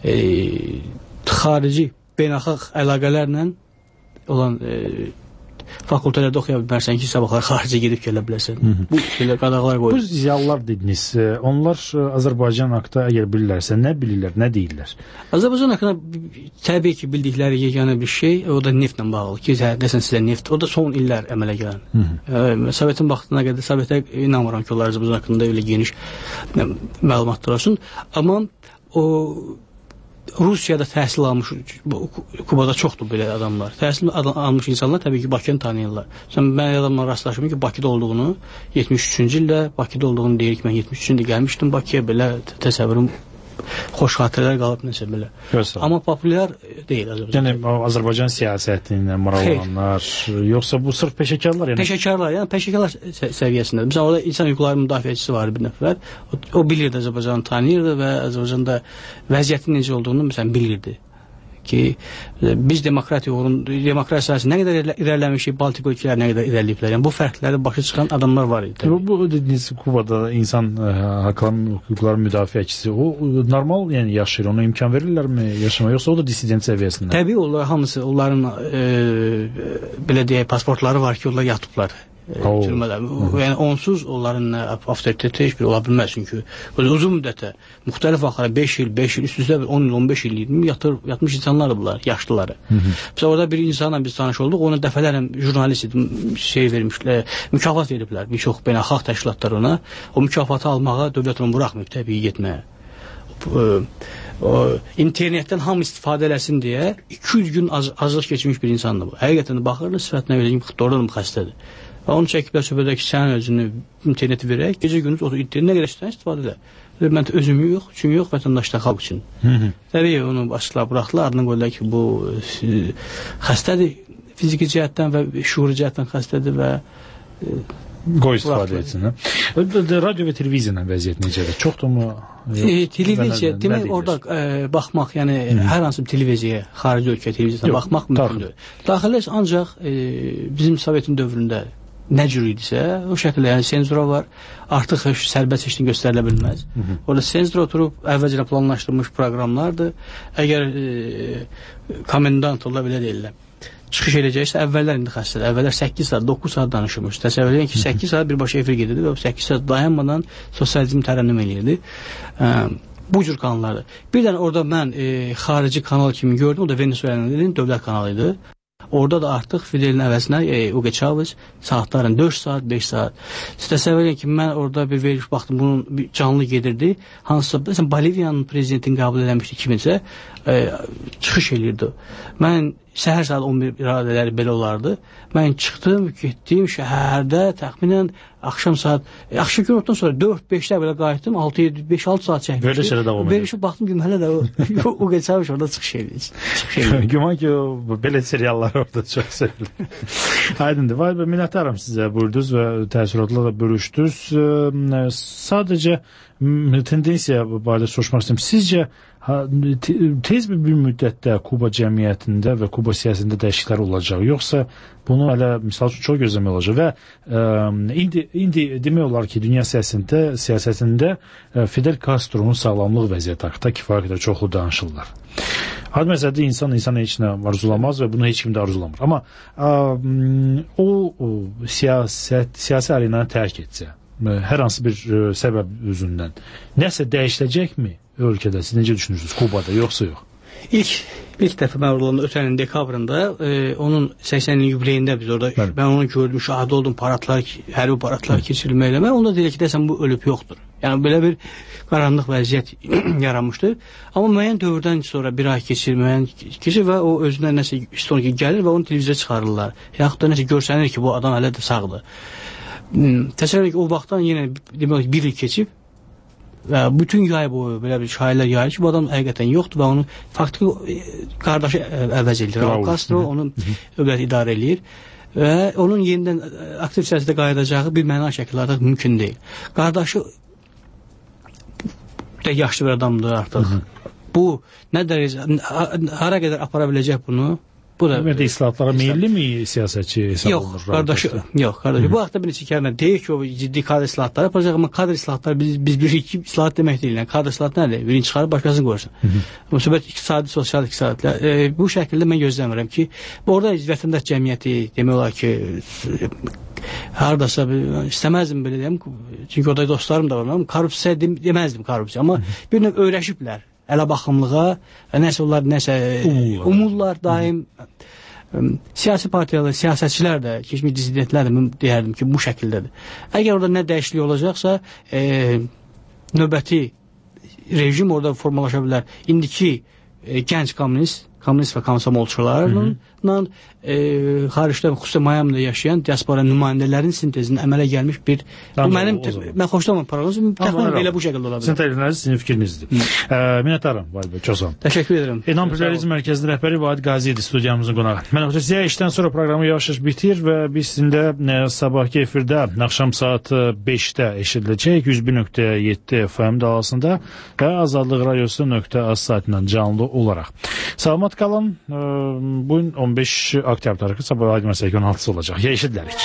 xarici, beynəlxalq əlaqələrlə olan fakültələrdə oxuya bilmərsən ki, sabahlar xaricə gedib gələ biləsən. Bu qadağalar qoyur. Bu ziyalılar dediniz, onlar Azərbaycan haqqında əgər bilirlərsə, nə bilirlər, nə deyirlər? Azərbaycan haqqında təbii ki, bildikləri yeganə bir şey, o da neftlə bağlı ki, nəsən sizə neft, o da son illər əmələ gələn. Sovetin vaxtına qədər, Sovetə inanmıram ki, onlar Azərbaycan haqqında elə geniş məlumatlar olsun. Amma o Rusiyada təhsil almış, Kubada çoxdur belə adamlar. Təhsil almış insanlar təbii ki, Bakını tanıyırlar. Mən adamla rastlaşmışım ki, Bakıda olduğunu, 73-cü ildə Bakıda olduğunu deyirik. Mən 73-cü ildə gəlmişdim Bakıya, belə təsəvvürüm xoş xatirələr qalıb nəsə belə. Görsün. Amma populyar deyil Azərbaycan. Yəni Azərbaycan siyasəti ilə maraqlananlar, yoxsa bu sırf peşəkarlar? Yəni peşəkarlar səviyyəsində. Məsələn, orada insan hüquqları müdafiəçisi var bir nəfər. O bilirdi Azərbaycanı tanıyırdı və Azərbaycanda vəziyyətin necə olduğunu məsələn bilirdi. Ki biz demokratiya sahəsində nə qədər irəliləmişik, Baltik ölkələr nə qədər irəliləyiblər. Yəni bu fərqləri başa çıxan adamlar var idi. Bu dediyiniz Kubada insan hüquqları müdafiəçisi, o normal yəni yaşayır, ona imkan verirlərmi yaşamaya, yoxsa o da dissident səviyyəsində? Təbii onlar hamısı, onların belə deyək pasportları var ki, onlar yatıblar. Yəni onsuz onların avtoriteti heç bir ola bilməz, çünki uzun müddətə müxtəlif vaxtlara 5 il üst-üstə 10 il 15 il yatmış insanlar bunlar, yaşlıları. Məsələn orada bir insanla biz tanış olduq, ona dəfələrlə jurnalist vermişlər, mükafat veriblər, bir çox beynəlxalq təşkilatlar ona. O mükafatı almağa dövlət onu buraxmayıb təbii getməyə. İnternetdən hamı istifadə eləsin deyə 200 gün azlıq keçirmiş bir insandır bu. Həqiqətən də baxırlar sifətinə belə doğrudan xəstədir. Və onu çəkiblər söhbətdə ki, sənin özünü interneti verək, gecə gündüz internet nə qədər istəyən istifadə elə. Mən özüm yox, üçün yox, vətəndaşlar xalq üçün. Təbii onu açıqlar buraxdılar, ardından qoydular ki, bu xəstədir, fiziki cəhətdən və şuuri cəhətdən xəstədir və qoy istifadə etsin. Radio və televiziyanın vəziyyəti necədir? Çoxdurmu? Televiziya, demək orada baxmaq, yəni hər hansı bir televiziyaya, xarici ölkə televiziyasına baxmaq mümkündür. Daxiləsi ancaq bizim Sovetin dövründə nə cür idisə, o şəkildə, yəni senzura var, artıq sərbəst seçkin göstərilə bilməz. Orada senzura oturub, əvvəlcə planlaşdırılmış proqramlardır. Əgər komendant ola belə deyirlər, çıxış edəcəksə, əvvəllər indi xəstədir. Əvvəllər 8 saat, 9 saat danışırmış. Təsəvvür edin ki, 8 saat birbaşa efir gedirdi və 8 saat dayanmadan sosializm tərənnüm eləyirdi. Bu cür kanallardır. Bir dənə orada mən xarici kanal kimi gördüm, o da Venezuela'nın dövlət kanalı idi. Orada da artıq Fidelin əvəzinə Hugo Chavez saatların 4 saat, 5 saat. Siz təsəvvür edin ki, mən orada bir veriş baxdım, bunun canlı gedirdi. Hansısa, məsələn, Boliviyanın prezidentini qəbul edilmişdi kiminsə, çıxış eləyirdi. Mən səhər saat 11 iradələri belə olardı. Mən çıxdım, getdim şəhərdə təxminən axşam saat, axşam günortadan sonra 4-5-də belə qayıtdım, 5-6 saat çəkmişdim. Belə şeylə davam edir. Verişə baxdım ki, hələ də o geçərmiş orada çıxış edir. Güman ki, belə seriallar orada çox sevilir. Aydındır. Vay be, minnətdaram sizə, buyurdunuz və təəssüratlarla bölüşdünüz. Sadəcə tendensiya barədə soruşmaq istəyirəm. Sizcə tez bir müddətdə Kuba cəmiyyətində və Kuba siyasətində dəyişikliklər olacaq, yoxsa bunu hələ misal üçün çox gözləmək olacaq və indi demək olar ki, dünya siyasətində Fidel Castro'nun sağlamlıq vəziyyəti haqqında kifayət qədər çoxlu danışırlar. Adi məsələdə insan heç nə arzulamaz və bunu heç kim də arzulamır. Amma o siyasi arenanı tərk etsə, hər hansı bir səbəb üzündən nəsə dəyişiləcəkmi ölkədə? Siz necə düşünürsünüz, Kubada, yoxsa yox? İlk dəfə mən orada ötən ilin dekabrında onun 80-in yubileyində biz orada mən onu gördüm, şahid oldum, hərbi paradlar keçirilməklə. Mən onda deyək ki, desəm bu ölüb yoxdur. Yəni belə bir qaranlıq vəziyyət yaranmışdır. Amma müəyyən dövrdən sonra bir ay keçir və o özündən nəsə istəyir ki, gəlir və onu televiziyaya çıxarırlar. Yaxud da nəsə görsənir ki, bu adam hələ də sağdır. Təsəvvür ki, o vaxtdan yenə demək bir il keçib və bütün yay boyu belə bir şairlər yayır ki, bu adam həqiqətən yoxdur və onun faktiki qardaşı əvəz edir. Raul Castro onu dövlət idarə edir və onun yenidən aktiv siyasətə qayıdacağı bir məna şəkildə artıq mümkün deyil. Qardaşı da yaşlı bir adamdır artıq. Bu nə dərəcə, hara qədər apara biləcək bunu? Ümumiyyətlə islahatlara meyilli siyasətçi hesab olunur? Yox, qardaşı. Bu vaxtda bir neçə kəlmə deyək ki, o ciddi kadr islahatları yapacaq, amma kadr islahatları biz bir iki islahat demək deyil. Kadr islahat nədir? Birini çıxarıb başqasını qoyursun. Söhbət iqtisadi, sosial iqtisadiyyatla. Bu şəkildə mən gözləmirəm ki, orada vətəndaş cəmiyyəti demək olar ki, haradasa istəməzdim belə deyəm, çünki orada dostlarım da var, korrupsiya deməzdim korrupsiya, amma bir növ öyrəşiblər. Ələ baxımlığa, nəsə onlar umurlar daim. Siyasi partiyalar, siyasətçilər də, keçmiş dissidentlər də deyərdim ki, bu şəkildədir. Əgər orada nə dəyişiklik olacaqsa, növbəti rejim orada formalaşa bilər. İndiki gənc kommunist və komsomolçularla xaricdə, xüsusən Miami'də yaşayan diaspora nümayəndələrin sintezinin əmələ gəlmiş bir... Mən xoşlamam proqramı, təxminən belə bu şəkildə ola bilər. Sizin təqdirləriniz sizin fikrinizdir. Minnətdarım, Vahid bəy, çox sağ olun. Təşəkkür edirəm. İnam Pluralizm Mərkəzinin rəhbəri Vahid Qazi idi studiyamızın qonağı. Mən Ziya işdən sonra proqramı yavaş-yavaş bitir və biz sizin sabahki efirdə axşam saat 5-də eşidiləcək 101.7 FM dalğasında və Azadlıq Radiosu.az saytından canlı olaraq. Salamat qalın. Bugün 15 oktyabr tarixi, sabah ayın 16-sı olacaq. Ya eşidilərik.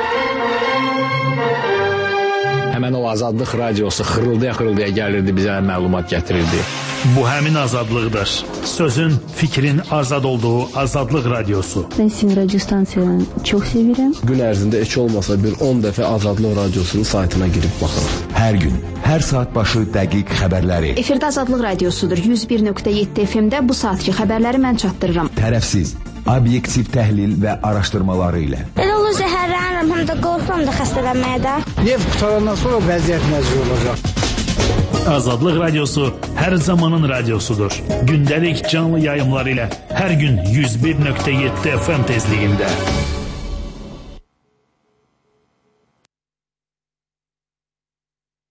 Həmən o Azadlıq Radiosu xırıldaya gəlirdi, bizə məlumat gətirirdi. Bu həmin azadlıqdır. Sözün, fikrin azad olduğu Azadlıq Radiosu. Ben sizin radyo stansiyalarını çok sevirəm. Gün ərzində heç olmasa bir 10 dəfə Azadlıq Radiosunun saytına girib baxın. Hər gün, hər saat başı dəqiq xəbərləri. Efirdə Azadlıq Radiosudur. 101.7 FM-də bu saatki xəbərləri mən çatdırıram. Tərəfsiz, obyektiv təhlil və araşdırmaları ilə. Elə olur zəhərlənirəm, həm də qorxuram da xəstələnməyə də. Neft qutarandan sonra vəziyyət məcbur olacaq. Azadlıq Radiosu hər zamanın radiosudur. Gündəlik canlı yayımlar ilə hər gün 101.7 FM tezliyində.